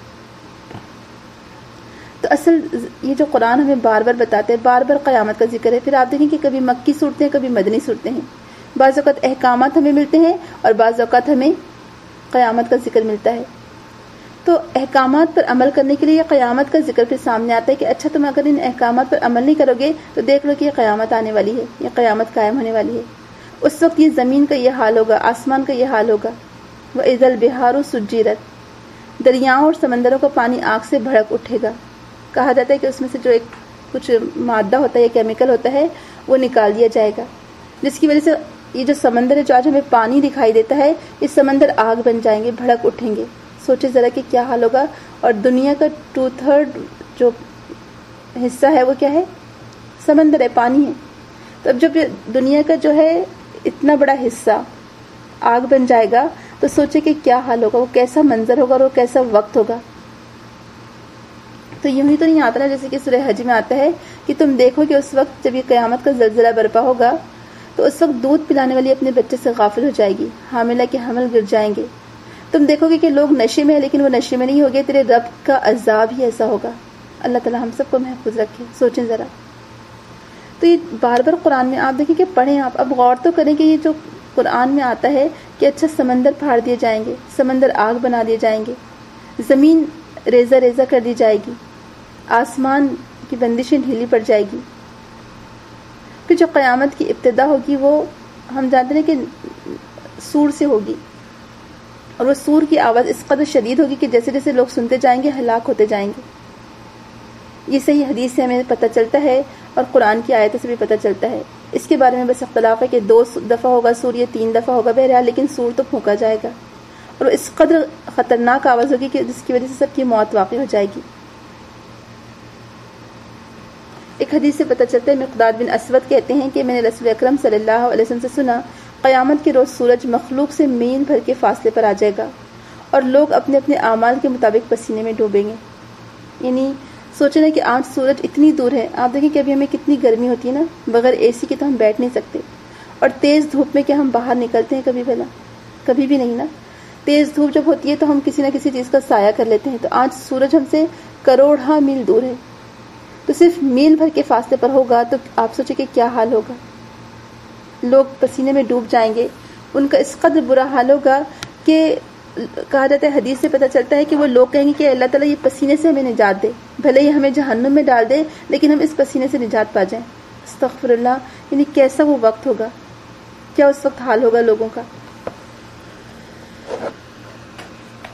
تو اصل یہ جو قرآن ہمیں بار بار بتاتے ہیں، بار بار قیامت کا ذکر ہے۔ پھر آپ دیکھیں کہ کبھی مکی صورتیں ہیں، کبھی مدنی صورتیں ہیں، بعض اوقات احکامات ہمیں ملتے ہیں اور بعض اوقات ہمیں قیامت کا ذکر ملتا ہے۔ تو احکامات پر عمل کرنے کے لیے یہ قیامت کا ذکر پھر سامنے آتا ہے کہ اچھا تم اگر ان احکامات پر عمل نہیں کرو گے تو دیکھ لو کہ یہ قیامت آنے والی ہے، یہ قیامت قائم ہونے والی ہے۔ اس وقت یہ زمین کا یہ حال ہوگا، آسمان کا یہ حال ہوگا۔ وَإِذَا الْبِحَارُ سُجِّرَتْ، دریاؤں اور سمندروں کا پانی آگ سے بھڑک اٹھے گا۔ کہا جاتا ہے کہ اس میں سے جو ایک کچھ مادہ ہوتا ہے یا کیمیکل ہوتا ہے وہ نکال دیا جائے گا، جس کی وجہ سے یہ جو سمندر ہے، جو آج ہمیں پانی دکھائی دیتا ہے، یہ سمندر آگ بن جائیں گے، بھڑک اٹھیں گے۔ سوچے ذرا کہ کیا حال ہوگا۔ اور دنیا کا ٹو تھرڈ جو حصہ ہے وہ کیا ہے؟ سمندر ہے، پانی ہے۔ تو اب جب دنیا کا جو ہے اتنا بڑا حصہ آگ بن جائے گا تو سوچے کہ کیا حال ہوگا، وہ کیسا منظر ہوگا اور وہ کیسا وقت ہوگا۔ تو یوں ہی تو نہیں آتا نا، جیسے کہ سورہ حج میں آتا ہے کہ تم دیکھو کہ اس وقت جب یہ قیامت کا زلزلہ برپا ہوگا تو اس وقت دودھ پلانے والی اپنے بچے سے غافل ہو جائے گی، حاملہ کے حمل گر جائیں گے۔ تم دیکھو گے کہ لوگ نشے میں ہیں لیکن وہ نشے میں نہیں ہوگے، تیرے رب کا عذاب ہی ایسا ہوگا۔ اللہ تعالیٰ ہم سب کو محفوظ رکھے۔ سوچیں ذرا، تو یہ بار بار قرآن میں آپ دیکھیں کہ پڑھیں، آپ اب غور تو کریں کہ یہ جو قرآن میں آتا ہے کہ اچھا سمندر پھاڑ دیے جائیں گے، سمندر آگ بنا دیے جائیں گے، زمین ریزہ ریزہ کر دی جائے گی، آسمان کی بندشیں ڈھیلی پڑ جائے گی۔ پھر جو قیامت کی ابتدا ہوگی وہ ہم جانتے ہیں کہ سور سے ہوگی، اور وہ سور کی آواز اس قدر شدید ہوگی کہ جیسے جیسے لوگ سنتے جائیں گے ہلاک ہوتے جائیں گے۔ یہ صحیح حدیث سے ہمیں پتہ چلتا ہے اور قرآن کی آیتوں سے بھی پتہ چلتا ہے۔ اس کے بارے میں بس اختلاف ہے کہ دو دفعہ ہوگا سور یا تین دفعہ ہوگا، بہرحال لیکن سور تو پھونکا جائے گا، اور وہ اس قدر خطرناک آواز ہوگی کہ جس کی وجہ سے سب کی موت واقع ہو جائے گی۔ ایک حدیث سے پتہ چلتا ہے، مقداد بن اسود کہتے ہیں کہ میں نے رسول اکرم صلی اللہ علیہ وسلم سے سنا، قیامت کے روز سورج مخلوق سے میل بھر کے فاصلے پر آ جائے گا اور لوگ اپنے اپنے اعمال کے مطابق پسینے میں ڈوبیں گے۔ یعنی سوچیں نا کہ آج سورج اتنی دور ہے، آپ دیکھیں کہ ابھی ہمیں کتنی گرمی ہوتی ہے نا، بغیر اے سی کے تو ہم بیٹھ نہیں سکتے، اور تیز دھوپ میں کیا ہم باہر نکلتے ہیں کبھی بھلا؟ کبھی بھی نہیں نا۔ تیز دھوپ جب ہوتی ہے تو ہم کسی نہ کسی چیز کا سایہ کر لیتے ہیں، تو آج سورج ہم سے کروڑہا میل دور ہے، تو صرف میل بھر کے فاصلے پر ہوگا، تو آپ سوچیں کہ کیا حال ہوگا۔ لوگ پسینے میں ڈوب جائیں گے، ان کا اس قدر برا حال ہوگا کہ کہا جاتا ہے، حدیث سے پتہ چلتا ہے کہ وہ لوگ کہیں گے کہ اللہ تعالیٰ یہ پسینے سے ہمیں نجات دے، بھلے ہی ہمیں جہنم میں ڈال دے لیکن ہم اس پسینے سے نجات پا جائیں۔ استغفر اللہ، یعنی کیسا وہ وقت ہوگا، کیا اس وقت حال ہوگا لوگوں کا۔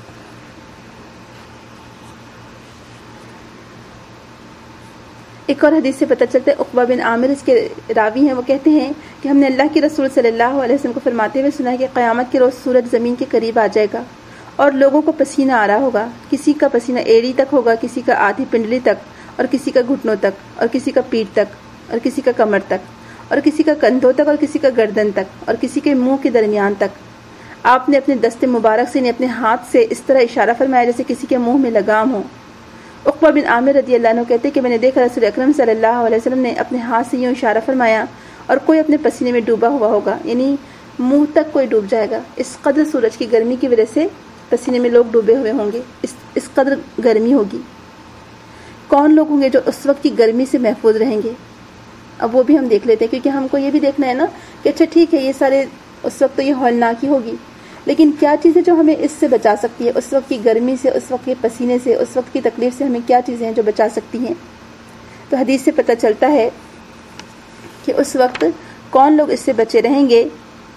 ایک اور حدیث سے پتہ چلتا ہے، عقبہ بن عامر اس کے راوی ہیں، وہ کہتے ہیں کہ ہم نے اللہ کے رسول صلی اللہ علیہ وسلم کو فرماتے ہوئے سنا کہ قیامت کے روز سورج زمین کے قریب آ جائے گا اور لوگوں کو پسینہ آ رہا ہوگا، کسی کا پسینہ ایڑی تک ہوگا، کسی کا آدھی پنڈلی تک، اور کسی کا گھٹنوں تک، اور کسی کا پیٹھ تک، اور کسی کا کمر تک، اور کسی کا کندھوں تک، اور کسی کا گردن تک، اور کسی کے منہ کے درمیان تک۔ آپ نے اپنے دست مبارک سے، اپنے ہاتھ سے اس طرح اشارہ فرمایا جیسے کسی کے منہ میں لگام ہو۔ عقبہ بن عامر رضی اللہ عنہ کہتے کہ میں نے دیکھا رسول اکرم صلی اللہ علیہ وسلم نے اپنے ہاتھ سے یوں اشارہ فرمایا اور کوئی اپنے پسینے میں ڈوبا ہوا ہوگا، یعنی منہ تک کوئی ڈوب جائے گا۔ اس قدر سورج کی گرمی کی وجہ سے پسینے میں لوگ ڈوبے ہوئے ہوں گے، اس اس قدر گرمی ہوگی۔ کون لوگ ہوں گے جو اس وقت کی گرمی سے محفوظ رہیں گے؟ اب وہ بھی ہم دیکھ لیتے ہیں، کیونکہ ہم کو یہ بھی دیکھنا ہے نا کہ اچھا ٹھیک ہے، یہ سارے اس وقت تو یہ ہولناک ہی ہوگی، لیکن کیا چیزیں جو ہمیں اس سے بچا سکتی ہے، اس وقت کی گرمی سے، اس وقت کے پسینے سے، اس وقت کی تکلیف سے ہمیں کیا چیزیں ہیں جو بچا سکتی ہیں؟ تو حدیث سے پتہ چلتا ہے کہ اس وقت کون لوگ اس سے بچے رہیں گے۔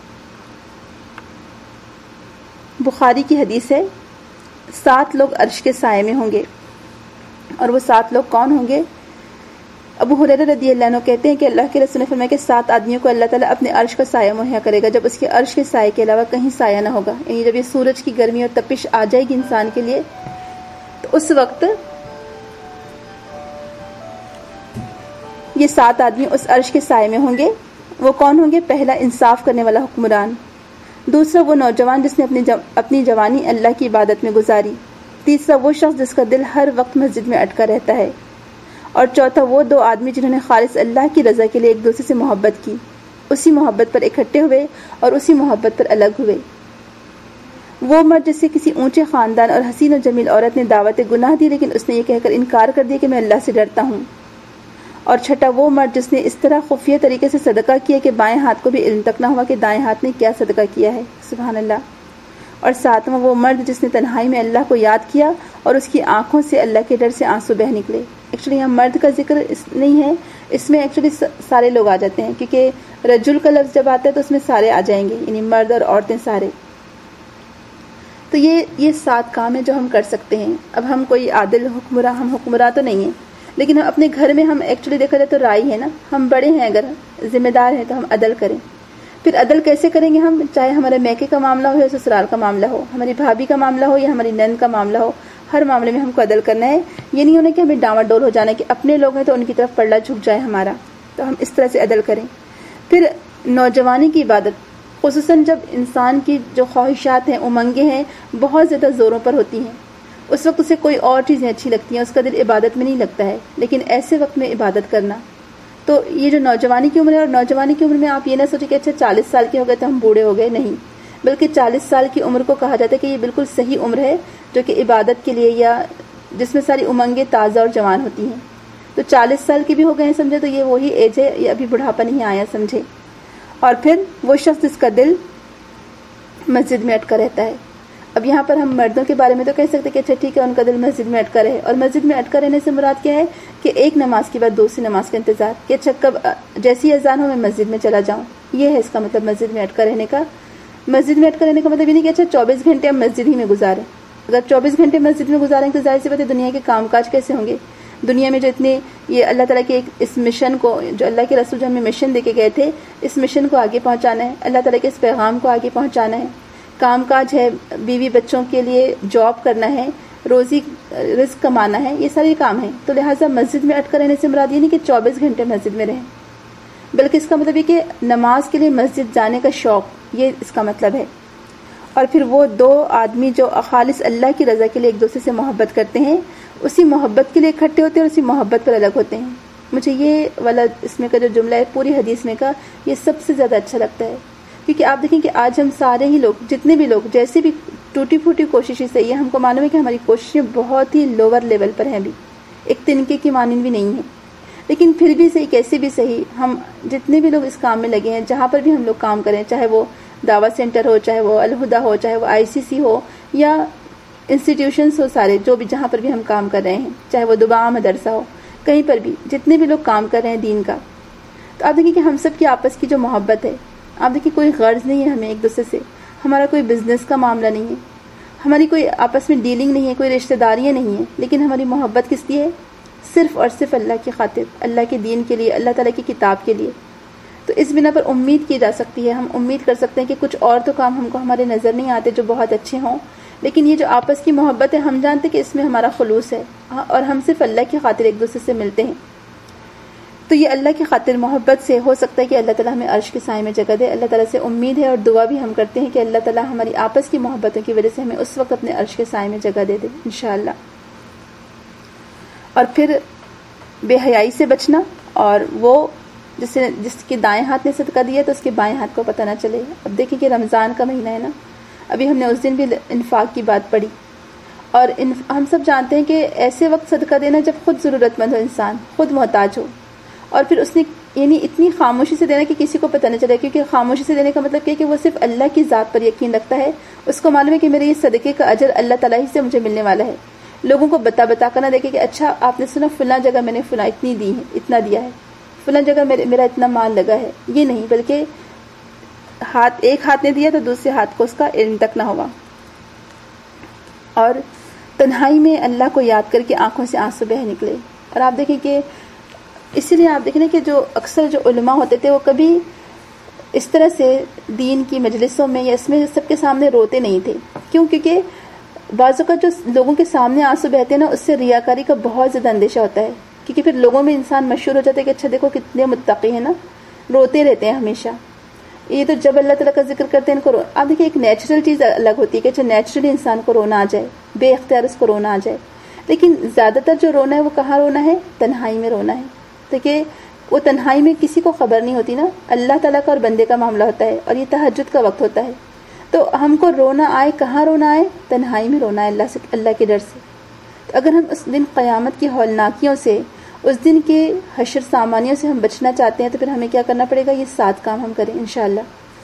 بخاری کی حدیث ہے، سات لوگ عرش کے سائے میں ہوں گے، اور وہ سات لوگ کون ہوں گے؟ ابو ہریرہ رضی اللہ عنہ کہتے ہیں کہ اللہ کے رسول نے فرمایا کہ سات آدمیوں کو اللہ تعالیٰ اپنے عرش کا سایہ مہیا کرے گا، جب اس کے عرش کے سائے کے علاوہ کہیں سایہ نہ ہوگا، یعنی جب یہ سورج کی گرمی اور تپش آ جائے گی انسان کے لیے، تو اس وقت یہ سات آدمی اس عرش کے سائے میں ہوں گے۔ وہ کون ہوں گے؟ پہلا، انصاف کرنے والا حکمران، دوسرا وہ نوجوان جس نے اپنی جو اپنی جوانی اللہ کی عبادت میں گزاری، تیسرا وہ شخص جس کا دل ہر وقت مسجد میں اٹکا رہتا ہے، اور چوتھا وہ دو آدمی جنہوں نے خالص اللہ کی رضا کے لیے ایک دوسرے سے محبت کی، اسی محبت پر اکٹھے ہوئے اور اسی محبت پر الگ ہوئے۔ وہ مرد جس سے کسی اونچے خاندان اور حسین و جمیل عورت نے دعوت گناہ دی لیکن اس نے یہ کہہ کر انکار کر دیا کہ میں اللہ سے ڈرتا ہوں، اور چھٹا وہ مرد جس نے اس طرح خفیہ طریقے سے صدقہ کیا کہ بائیں ہاتھ کو بھی علم تک نہ ہوا کہ دائیں ہاتھ نے کیا صدقہ کیا ہے، سبحان اللہ، اور ساتواں وہ مرد جس نے تنہائی میں اللہ کو یاد کیا اور اس کی آنکھوں سے اللہ کے ڈر سے آنسو بہہ نکلے۔ ایکچولی یہاں مرد کا ذکر اس نہیں ہے، اس میں ایکچولی سارے لوگ آ جاتے ہیں، کیونکہ رجل کا لفظ جب آتا ہے تو اس میں سارے آ جائیں گے، یعنی مرد اور عورتیں سارے۔ تو یہ یہ سات کام ہیں جو ہم کر سکتے ہیں۔ اب ہم کوئی عادل حکمراں ہم حکمراں تو نہیں ہیں، لیکن ہم اپنے گھر میں ہم ایکچولی دیکھا جائے تو رائی ہے نا، ہم بڑے ہیں، اگر ذمہ دار ہیں تو ہم عدل کریں۔ پھر عدل کیسے کریں گے ہم؟ چاہے ہمارے میکے کا معاملہ ہو یا سسرال کا معاملہ ہو، ہماری بھابھی کا معاملہ ہو یا ہماری نند کا معاملہ ہو، ہر معاملے میں ہم کو عدل کرنا ہے۔ یہ نہیں ہونا کہ ہمیں ڈاواں ڈول ہو جانا ہے کہ اپنے لوگ ہیں تو ان کی طرف پلڑا جھک جائے ہمارا، تو ہم اس طرح سے عدل کریں۔ پھر نوجوانی کی عبادت، خصوصاً جب انسان کی جو خواہشات ہیں، امنگیں ہیں، بہت زیادہ زوروں پر ہوتی ہیں، اس وقت اسے کوئی اور چیزیں اچھی لگتی ہیں، اس کا دل عبادت میں نہیں لگتا ہے، لیکن ایسے وقت میں عبادت کرنا، تو یہ جو نوجوانی کی عمر ہے، اور نوجوانی کی عمر میں آپ یہ نہ سوچیں کہ اچھا چالیس سال کے ہو گئے تو ہم بوڑھے ہو گئے، نہیں، بلکہ چالیس سال کی عمر کو کہا جاتا ہے کہ یہ بالکل صحیح عمر ہے جو کہ عبادت کے لیے، یا جس میں ساری امنگیں تازہ اور جوان ہوتی ہیں۔ تو چالیس سال کی بھی ہو گئے ہیں سمجھے تو یہ وہی ایج ہے، یہ ابھی بڑھاپا نہیں آیا سمجھے۔ اور پھر وہ شخص جس کا دل مسجد میں اٹکا رہتا ہے۔ اب یہاں پر ہم مردوں کے بارے میں تو کہہ سکتے کہ اچھا ٹھیک ہے ان کا دل مسجد میں اٹکا رہے، اور مسجد میں اٹکا رہنے سے مراد کیا ہے کہ ایک نماز کے بعد دوسری نماز کا انتظار، کہ اچھا کب جیسی اذان ہو میں مسجد میں چلا جاؤں، یہ ہے اس کا مطلب مسجد میں اٹکا رہنے کا۔ مسجد میں اٹکا رہنے کا مطلب یہ نہیں کہ اچھا چوبیس گھنٹے ہم مسجد ہی میں گزاریں، اگر چوبیس گھنٹے مسجد میں گزاریں تو ظاہر سی بات ہے دنیا کے کام کاج کیسے ہوں گے؟ دنیا میں جو اتنے یہ اللہ تعالیٰ کے اس مشن کو، جو اللہ کے رسول جو ہمیں مشن دے کے گئے تھے، اس مشن کو آگے پہنچانا ہے، اللہ تعالیٰ کے اس پیغام کو آگے پہنچانا ہے، کام کاج ہے، بیوی بچوں کے لیے جاب کرنا ہے، روزی رزق کمانا ہے، یہ سارے کام ہیں۔ تو لہٰذا مسجد میں اٹکا رہنے سے مراد یہ نہیں کہ چوبیس گھنٹے مسجد میں رہیں، بلکہ اس کا مطلب یہ کہ نماز کے لیے مسجد جانے کا شوق، یہ اس کا مطلب ہے۔ اور پھر وہ دو آدمی جو خالص اللہ کی رضا کے لیے ایک دوسرے سے محبت کرتے ہیں، اسی محبت کے لیے اکٹھے ہوتے ہیں اور اسی محبت پر الگ ہوتے ہیں۔ مجھے یہ والا اس میں کا جو جملہ ہے پوری حدیث میں کا، یہ سب سے زیادہ اچھا لگتا ہے، کیونکہ آپ دیکھیں کہ آج ہم سارے ہی لوگ، جتنے بھی لوگ جیسے بھی ٹوٹی پھوٹی کوششیں صحیح ہے، ہم کو معلوم ہے کہ ہماری کوششیں بہت ہی لوور لیول پر ہیں، بھی ایک تنکے کی مانند بھی نہیں ہیں، لیکن پھر بھی صحیح، کیسے بھی صحیح، ہم جتنے بھی لوگ اس کام میں لگے ہیں، جہاں پر بھی ہم لوگ کام کریں، چاہے وہ دعوت سینٹر ہو، چاہے وہ الہدا ہو، چاہے وہ آئی سی سی ہو، یا انسٹیٹیوشنس ہو، سارے جو بھی جہاں پر بھی ہم کام کر رہے ہیں، چاہے وہ دبا مدرسہ ہو، کہیں پر بھی جتنے بھی لوگ کام کر رہے ہیں دین کا، تو آپ دیکھیں کہ ہم سب کی آپس کی جو محبت ہے، آپ دیکھیں کوئی غرض نہیں ہے ہمیں ایک دوسرے سے، ہمارا کوئی بزنس کا معاملہ نہیں ہے، ہماری کوئی آپس میں ڈیلنگ نہیں ہے، کوئی رشتہ داریاں نہیں ہیں، لیکن ہماری محبت کس کی ہے؟ صرف اور صرف اللہ کی خاطر، اللہ کے دین کے لیے، اللہ تعالیٰ کی کتاب کے لیے. تو اس بنا پر امید کی جا سکتی ہے، ہم امید کر سکتے ہیں کہ کچھ اور تو کام ہم کو ہمارے نظر نہیں آتے جو بہت اچھے ہوں، لیکن یہ جو آپس کی محبت ہے ہم جانتے ہیں کہ اس میں ہمارا خلوص ہے اور ہم صرف اللہ کی خاطر ایک دوسرے سے ملتے ہیں. تو یہ اللہ کی خاطر محبت سے ہو سکتا ہے کہ اللہ تعالیٰ ہمیں عرش کے سائے میں جگہ دے. اللہ تعالیٰ سے امید ہے اور دعا بھی ہم کرتے ہیں کہ اللہ تعالیٰ ہماری آپس کی محبتوں کی وجہ سے ہمیں اس وقت اپنے عرش کے سائے میں جگہ دے دے انشاءاللہ. اور پھر بے حیائی سے بچنا، اور وہ جس جس کے دائیں ہاتھ نے صدقہ دیا تو اس کے بائیں ہاتھ کو پتہ نہ چلے. اب دیکھیں کہ رمضان کا مہینہ ہے نا، ابھی ہم نے اس دن بھی انفاق کی بات پڑھی، اور ہم سب جانتے ہیں کہ ایسے وقت صدقہ دینا جب خود ضرورت مند ہو، انسان خود محتاج ہو، اور پھر اس نے یعنی اتنی خاموشی سے دینا کہ کسی کو پتہ نہ چلے. کیونکہ خاموشی سے دینے کا مطلب یہ کہ وہ صرف اللہ کی ذات پر یقین رکھتا ہے، اس کو معلوم ہے کہ میرے یہ صدقے کا اجر اللہ تعالیٰ ہی سے مجھے ملنے والا ہے. لوگوں کو بتا بتا کر نہ دیکھے کہ اچھا آپ نے سنا فلاں جگہ میں نے فلاں اتنی دی ہے، اتنا دیا ہے، فلاں جگہ میرا اتنا مال لگا ہے. یہ نہیں، بلکہ ہاتھ ایک ہاتھ نے دیا تو دوسرے ہاتھ کو اس کا علم تک نہ ہوا. اور تنہائی میں اللہ کو یاد کر کے آنکھوں سے آنسو بہہ نکلے. اور آپ دیکھیں کہ اسی لیے آپ دیکھیں کہ جو اکثر جو علماء ہوتے تھے وہ کبھی اس طرح سے دین کی مجلسوں میں یا اس میں سب کے سامنے روتے نہیں تھے. کیوں؟ کیونکہ بعضوں کا جو لوگوں کے سامنے آنسو بہتے ہیں نا، اس سے ریاکاری کا بہت زیادہ اندیشہ ہوتا ہے. کیونکہ پھر لوگوں میں انسان مشہور ہو جاتا ہے کہ اچھا دیکھو کتنے متقی ہیں نا، روتے رہتے ہیں ہمیشہ. یہ تو جب اللہ تعالیٰ کا ذکر کرتے ہیں ان کو رو... آپ دیکھیں ایک نیچرل چیز الگ ہوتی ہے کہ اچھا نیچرلی انسان کو رونا آ جائے، بے اختیار اس کو رونا آ جائے. لیکن زیادہ تر جو رونا ہے وہ کہاں رونا ہے؟ تنہائی میں رونا ہے. دیکھیے وہ تنہائی میں کسی کو خبر نہیں ہوتی نا، اللہ تعالیٰ کا اور بندے کا معاملہ ہوتا ہے، اور یہ تہجد کا وقت ہوتا ہے. تو ہم کو رونا آئے، کہاں رونا آئے؟ تنہائی میں رونا ہے، اللہ سے، اللہ کے ڈر سے. تو اگر ہم اس دن قیامت کی ہولناکیوں سے، اس دن کے حشر سامانیوں سے ہم بچنا چاہتے ہیں تو پھر ہمیں کیا کرنا پڑے گا؟ یہ سات کام ہم کریں انشاءاللہ.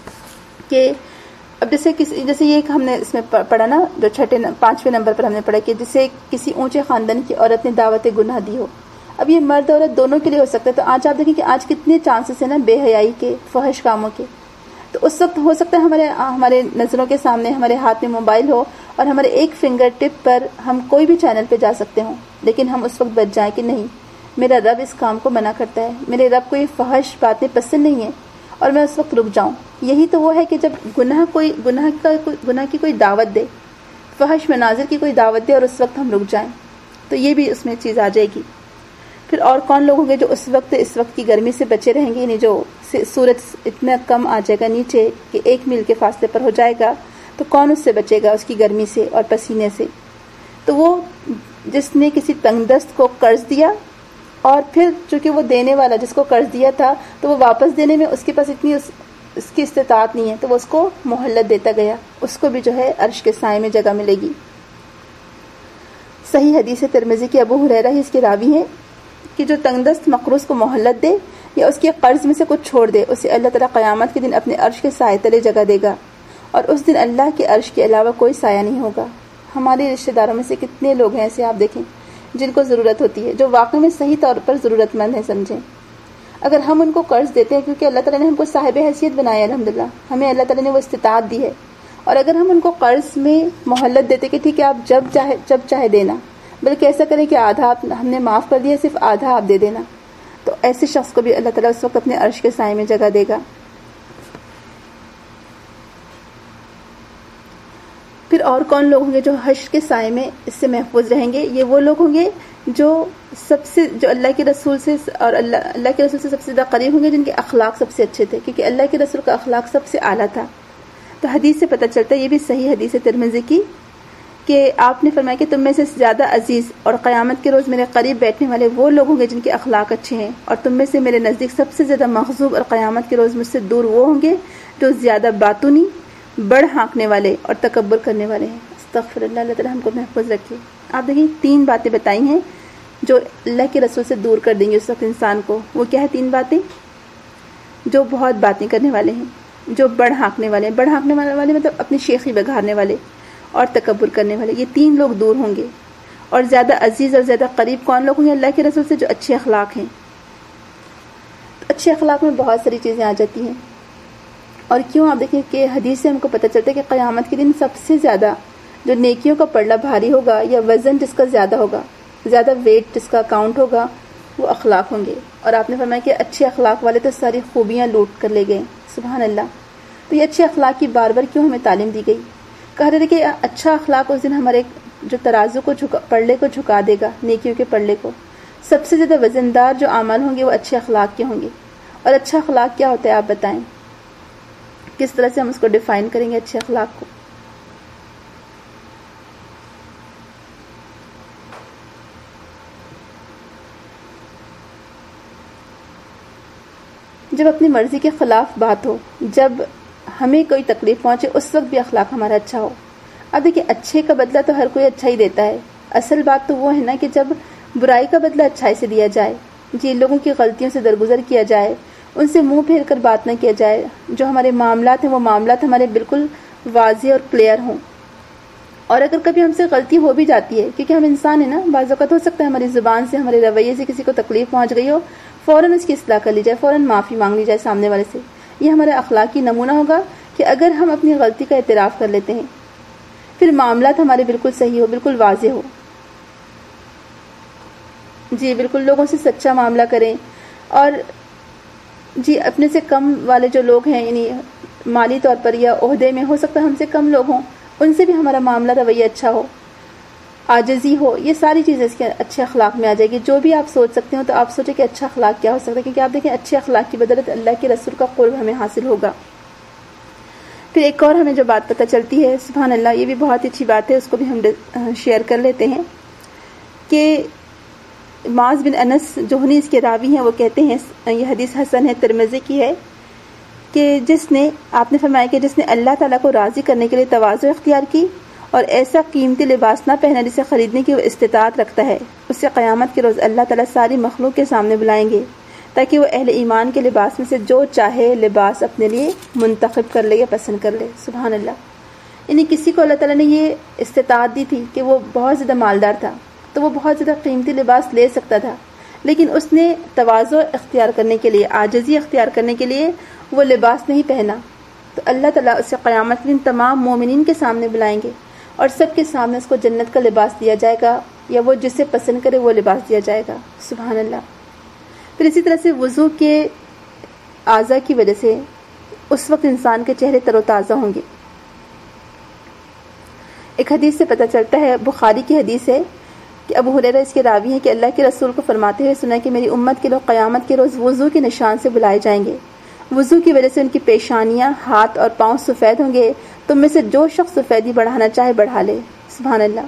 کہ اب جیسے کسی جیسے یہ ہم نے اس میں پڑھا نا، جو چھٹے پانچویں نمبر پر ہم نے پڑھا کہ جسے کسی اونچے خاندان کی عورت نے دعوت گناہ دی ہو. اب یہ مرد عورت دونوں کے لیے ہو سکتا ہے. تو آج آپ دیکھیں کہ آج کتنے چانسز ہیں نا بے حیائی کے، فحش کاموں کے. تو اس وقت ہو سکتا ہے ہمارے ہمارے نظروں کے سامنے ہمارے ہاتھ میں موبائل ہو اور ہمارے ایک فنگر ٹپ پر ہم کوئی بھی چینل پہ جا سکتے ہوں، لیکن ہم اس وقت بچ جائیں کہ نہیں، میرا رب اس کام کو منع کرتا ہے، میرے رب کو یہ فحش باتیں پسند نہیں ہیں، اور میں اس وقت رک جاؤں. یہی تو وہ ہے کہ جب گناہ کوئی گناہ کا گناہ کی کوئی دعوت دے، فحش مناظر کی کوئی دعوت دے اور اس وقت ہم رک جائیں، تو یہ بھی اس میں چیز آ جائے گی. پھر اور کون لوگ ہوں گے جو اس وقت اس وقت کی گرمی سے بچے رہیں گے؟ یعنی جو سورج اتنا کم آ جائے گا نیچے کہ ایک میل کے فاصلے پر ہو جائے گا، تو کون اس سے بچے گا، اس کی گرمی سے اور پسینے سے؟ تو وہ جس نے کسی تنگ دست کو قرض دیا، اور پھر چونکہ وہ دینے والا جس کو قرض دیا تھا تو وہ واپس دینے میں اس کے پاس اتنی اس, اس کی استطاعت نہیں ہے، تو وہ اس کو مہلت دیتا گیا، اس کو بھی جو ہے عرش کے سائے میں جگہ ملے گی. صحیح حدیث ترمذی کی ابو ہریرہ ہی اس کے راوی ہیں کہ جو تنگ دست مقروض کو مہلت دے یا اس کے قرض میں سے کچھ چھوڑ دے، اسے اللہ تعالیٰ قیامت کے دن اپنے عرش کے سائے تلے جگہ دے گا، اور اس دن اللہ کے عرش کے علاوہ کوئی سایہ نہیں ہوگا. ہمارے رشتہ داروں میں سے کتنے لوگ ہیں ایسے آپ دیکھیں جن کو ضرورت ہوتی ہے، جو واقعی میں صحیح طور پر ضرورت مند ہے سمجھیں. اگر ہم ان کو قرض دیتے ہیں، کیونکہ اللہ تعالیٰ نے ہم کو صاحب حیثیت بنایا ہے الحمدللہ، ہمیں اللہ تعالیٰ نے وہ استطاعت دی ہے، اور اگر ہم ان کو قرض میں مہلت دیتے کہ ٹھیک ہے آپ جب چاہے جب چاہے دینا، بلکہ ایسا کریں کہ آدھا ہم نے معاف کر دیا، صرف آدھا آپ دے دینا، تو ایسے شخص کو بھی اللہ تعالیٰ اس وقت اپنے عرش کے سائے میں جگہ دے گا. پھر اور کون لوگ ہوں گے جو حشر کے سائے میں اس سے محفوظ رہیں گے؟ یہ وہ لوگ ہوں گے جو سب سے جو اللہ کے رسول سے اور اللہ اللہ کے رسول سے سب سے زیادہ قریب ہوں گے، جن کے اخلاق سب سے اچھے تھے، کیونکہ اللہ کے رسول کا اخلاق سب سے اعلیٰ تھا. تو حدیث سے پتہ چلتا ہے، یہ بھی صحیح حدیث ہے ترمذی کی، کہ آپ نے فرمایا کہ تم میں سے زیادہ عزیز اور قیامت کے روز میرے قریب بیٹھنے والے وہ لوگ ہوں گے جن کے اخلاق اچھے ہیں، اور تم میں سے میرے نزدیک سب سے زیادہ مغضوب اور قیامت کے روز مجھ سے دور وہ ہوں گے جو زیادہ باتونی، بڑھ ہانکنے والے اور تکبر کرنے والے ہیں. استغفر اللہ، اللہ تعالیٰ ہم کو محفوظ رکھے. آپ دیکھیں تین باتیں بتائی ہیں جو اللہ کے رسول سے دور کر دیں گے اس وقت انسان کو. وہ کیا ہے تین باتیں؟ جو بہت باتیں کرنے والے ہیں، جو بڑھ ہانکنے والے ہیں، بڑھ ہانکنے والے مطلب اپنی شیخی بگھارنے والے، اور تکبر کرنے والے. یہ تین لوگ دور ہوں گے. اور زیادہ عزیز اور زیادہ قریب کون لوگ ہوں گے اللہ کے رسول سے؟ جو اچھے اخلاق ہیں. اچھے اخلاق میں بہت ساری چیزیں آ جاتی ہیں. اور کیوں؟ آپ دیکھیں کہ حدیث سے ہم کو پتہ چلتا ہے کہ قیامت کے دن سب سے زیادہ جو نیکیوں کا پلڑا بھاری ہوگا یا وزن جس کا زیادہ ہوگا، زیادہ ویٹ جس کا کاؤنٹ ہوگا وہ اخلاق ہوں گے. اور آپ نے فرمایا کہ اچھے اخلاق والے تو ساری خوبیاں لوٹ کر لے گئے. سبحان اللہ. تو یہ اچھے اخلاق کی بار بار کیوں ہمیں تعلیم دی گئی؟ کہا رہے کہ اچھا اخلاق اس دن ہمارے جو ترازو کو جھکا پلڑے کو جھکا دے گا، نیکیوں کے پلڑے کو. سب سے زیادہ وزندار جو اعمال ہوں گے وہ اچھے اخلاق کے ہوں گے. اور اچھا اخلاق کیا ہوتا ہے آپ بتائیں؟ کس طرح سے ہم اس کو ڈیفائن کریں گے اچھے اخلاق کو؟ جب اپنی مرضی کے خلاف بات ہو، جب ہمیں کوئی تکلیف پہنچے، اس وقت بھی اخلاق ہمارا اچھا ہو. اب دیکھیں اچھے کا بدلہ تو ہر کوئی اچھا ہی دیتا ہے. اصل بات تو وہ ہے نا کہ جب برائی کا بدلہ اچھائی سے دیا جائے، جی لوگوں کی غلطیوں سے درگزر کیا جائے، ان سے منہ پھیر کر بات نہ کیا جائے، جو ہمارے معاملات ہیں وہ معاملات ہمارے بالکل واضح اور کلیئر ہوں. اور اگر کبھی ہم سے غلطی ہو بھی جاتی ہے، کیونکہ ہم انسان ہیں نا، بعض اوقات ہو سکتا ہے ہماری زبان سے، ہمارے رویے سے کسی کو تکلیف پہنچ گئی ہو، فوراً اس کی اصلاح کر لی جائے، فوراً معافی مانگ لی جائے سامنے والے سے. یہ ہمارا اخلاقی نمونہ ہوگا کہ اگر ہم اپنی غلطی کا اعتراف کر لیتے ہیں، پھر معاملات ہمارے بالکل صحیح ہو، بالکل واضح ہو، جی بالکل لوگوں سے سچا معاملہ کریں. اور جی اپنے سے کم والے جو لوگ ہیں، یعنی مالی طور پر یا عہدے میں ہو سکتا ہے ہم سے کم لوگ ہوں، ان سے بھی ہمارا معاملہ رویہ اچھا ہو، عاجزی ہو. یہ ساری چیزیں اس کے اچھے اخلاق میں آ جائے گی. جو بھی آپ سوچ سکتے ہو تو آپ سوچیں کہ اچھا اخلاق کیا ہو سکتا ہے، کیونکہ آپ دیکھیں اچھے اخلاق کی بدولت اللہ کے رسول کا قرب ہمیں حاصل ہوگا. پھر ایک اور ہمیں جو بات پتہ چلتی ہے، سبحان اللہ، یہ بھی بہت ہی اچھی بات ہے، اس کو بھی ہم شیئر کر لیتے ہیں، کہ معاذ بن انس جوہنی اس کے راوی ہیں، وہ کہتے ہیں، یہ حدیث حسن ہے، ترمذی کی ہے، کہ جس نے، آپ نے فرمایا کہ جس نے اللہ تعالیٰ کو راضی کرنے کے لیے تواضع اختیار کی اور ایسا قیمتی لباس نہ پہنا جسے خریدنے کی وہ استطاعت رکھتا ہے، اسے قیامت کے روز اللہ تعالیٰ ساری مخلوق کے سامنے بلائیں گے تاکہ وہ اہل ایمان کے لباس میں سے جو چاہے لباس اپنے لیے منتخب کر لے یا پسند کر لے. سبحان اللہ. یعنی کسی کو اللہ تعالیٰ نے یہ استطاعت دی تھی کہ وہ بہت زیادہ مالدار تھا تو وہ بہت زیادہ قیمتی لباس لے سکتا تھا، لیکن اس نے تواضع اختیار کرنے کے لیے، عاجزی اختیار کرنے کے لیے وہ لباس نہیں پہنا، تو اللہ تعالیٰ اسے قیامت کے دن تمام مومنین کے سامنے بلائیں گے اور سب کے سامنے اس کو جنت کا لباس دیا جائے گا، یا وہ جسے پسند کرے وہ لباس دیا جائے گا. سبحان اللہ. پھر اسی طرح سے وضو کے اعضاء کی وجہ سے اس وقت انسان کے چہرے تر و تازہ ہوں گے. ایک حدیث سے پتہ چلتا ہے، بخاری کی حدیث ہے، کہ ابو ہریرہ اس کے راوی ہیں کہ اللہ کے رسول کو فرماتے ہوئے سنا کہ میری امت کے لوگ قیامت کے روز وضو کے نشان سے بلائے جائیں گے. وضو کی وجہ سے ان کی پیشانیاں، ہاتھ اور پاؤں سفید ہوں گے. تم میں سے جو شخص سفیدی بڑھانا چاہے بڑھا لے. سبحان اللہ.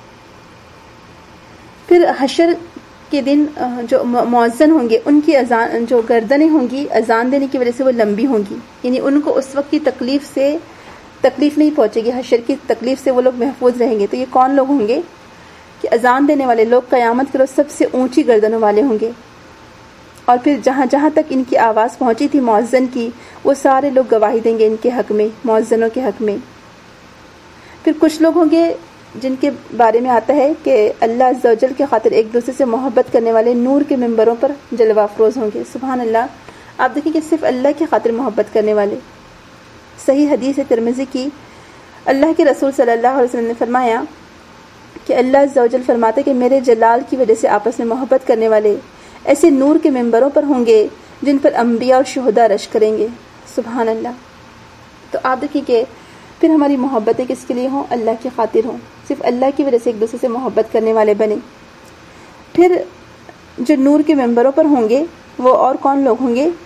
پھر حشر کے دن جو مؤذن ہوں گے، ان کی اذان، جو گردنیں ہوں گی اذان دینے کی وجہ سے وہ لمبی ہوں گی، یعنی ان کو اس وقت کی تکلیف سے تکلیف نہیں پہنچے گی، حشر کی تکلیف سے وہ لوگ محفوظ رہیں گے. تو یہ کون لوگ ہوں گے؟ کہ اذان دینے والے لوگ قیامت کے روز سب سے اونچی گردنوں والے ہوں گے. اور پھر جہاں جہاں تک ان کی آواز پہنچی تھی مؤذن کی، وہ سارے لوگ گواہی دیں گے ان کے حق میں، مؤذنوں کے حق میں. پھر کچھ لوگ ہوں گے جن کے بارے میں آتا ہے کہ اللہ عز و جل کے خاطر ایک دوسرے سے محبت کرنے والے نور کے ممبروں پر جلوہ افروز ہوں گے. سبحان اللہ. آپ دیکھیں کہ صرف اللہ کی خاطر محبت کرنے والے. صحیح حدیث ہے ترمذی کی، اللہ کے رسول صلی اللہ علیہ وسلم نے فرمایا کہ اللہ عز و جل فرماتا ہے کہ میرے جلال کی وجہ سے آپس میں محبت کرنے والے ایسے نور کے ممبروں پر ہوں گے جن پر انبیاء اور شہداء رش کریں گے. سبحان اللہ. تو آپ دیکھیں کہ پھر ہماری محبتیں کس کے لیے ہوں؟ اللہ کی خاطر ہوں، صرف اللہ کی وجہ سے ایک دوسرے سے محبت کرنے والے بنے. پھر جو نور کے ممبروں پر ہوں گے وہ اور کون لوگ ہوں گے؟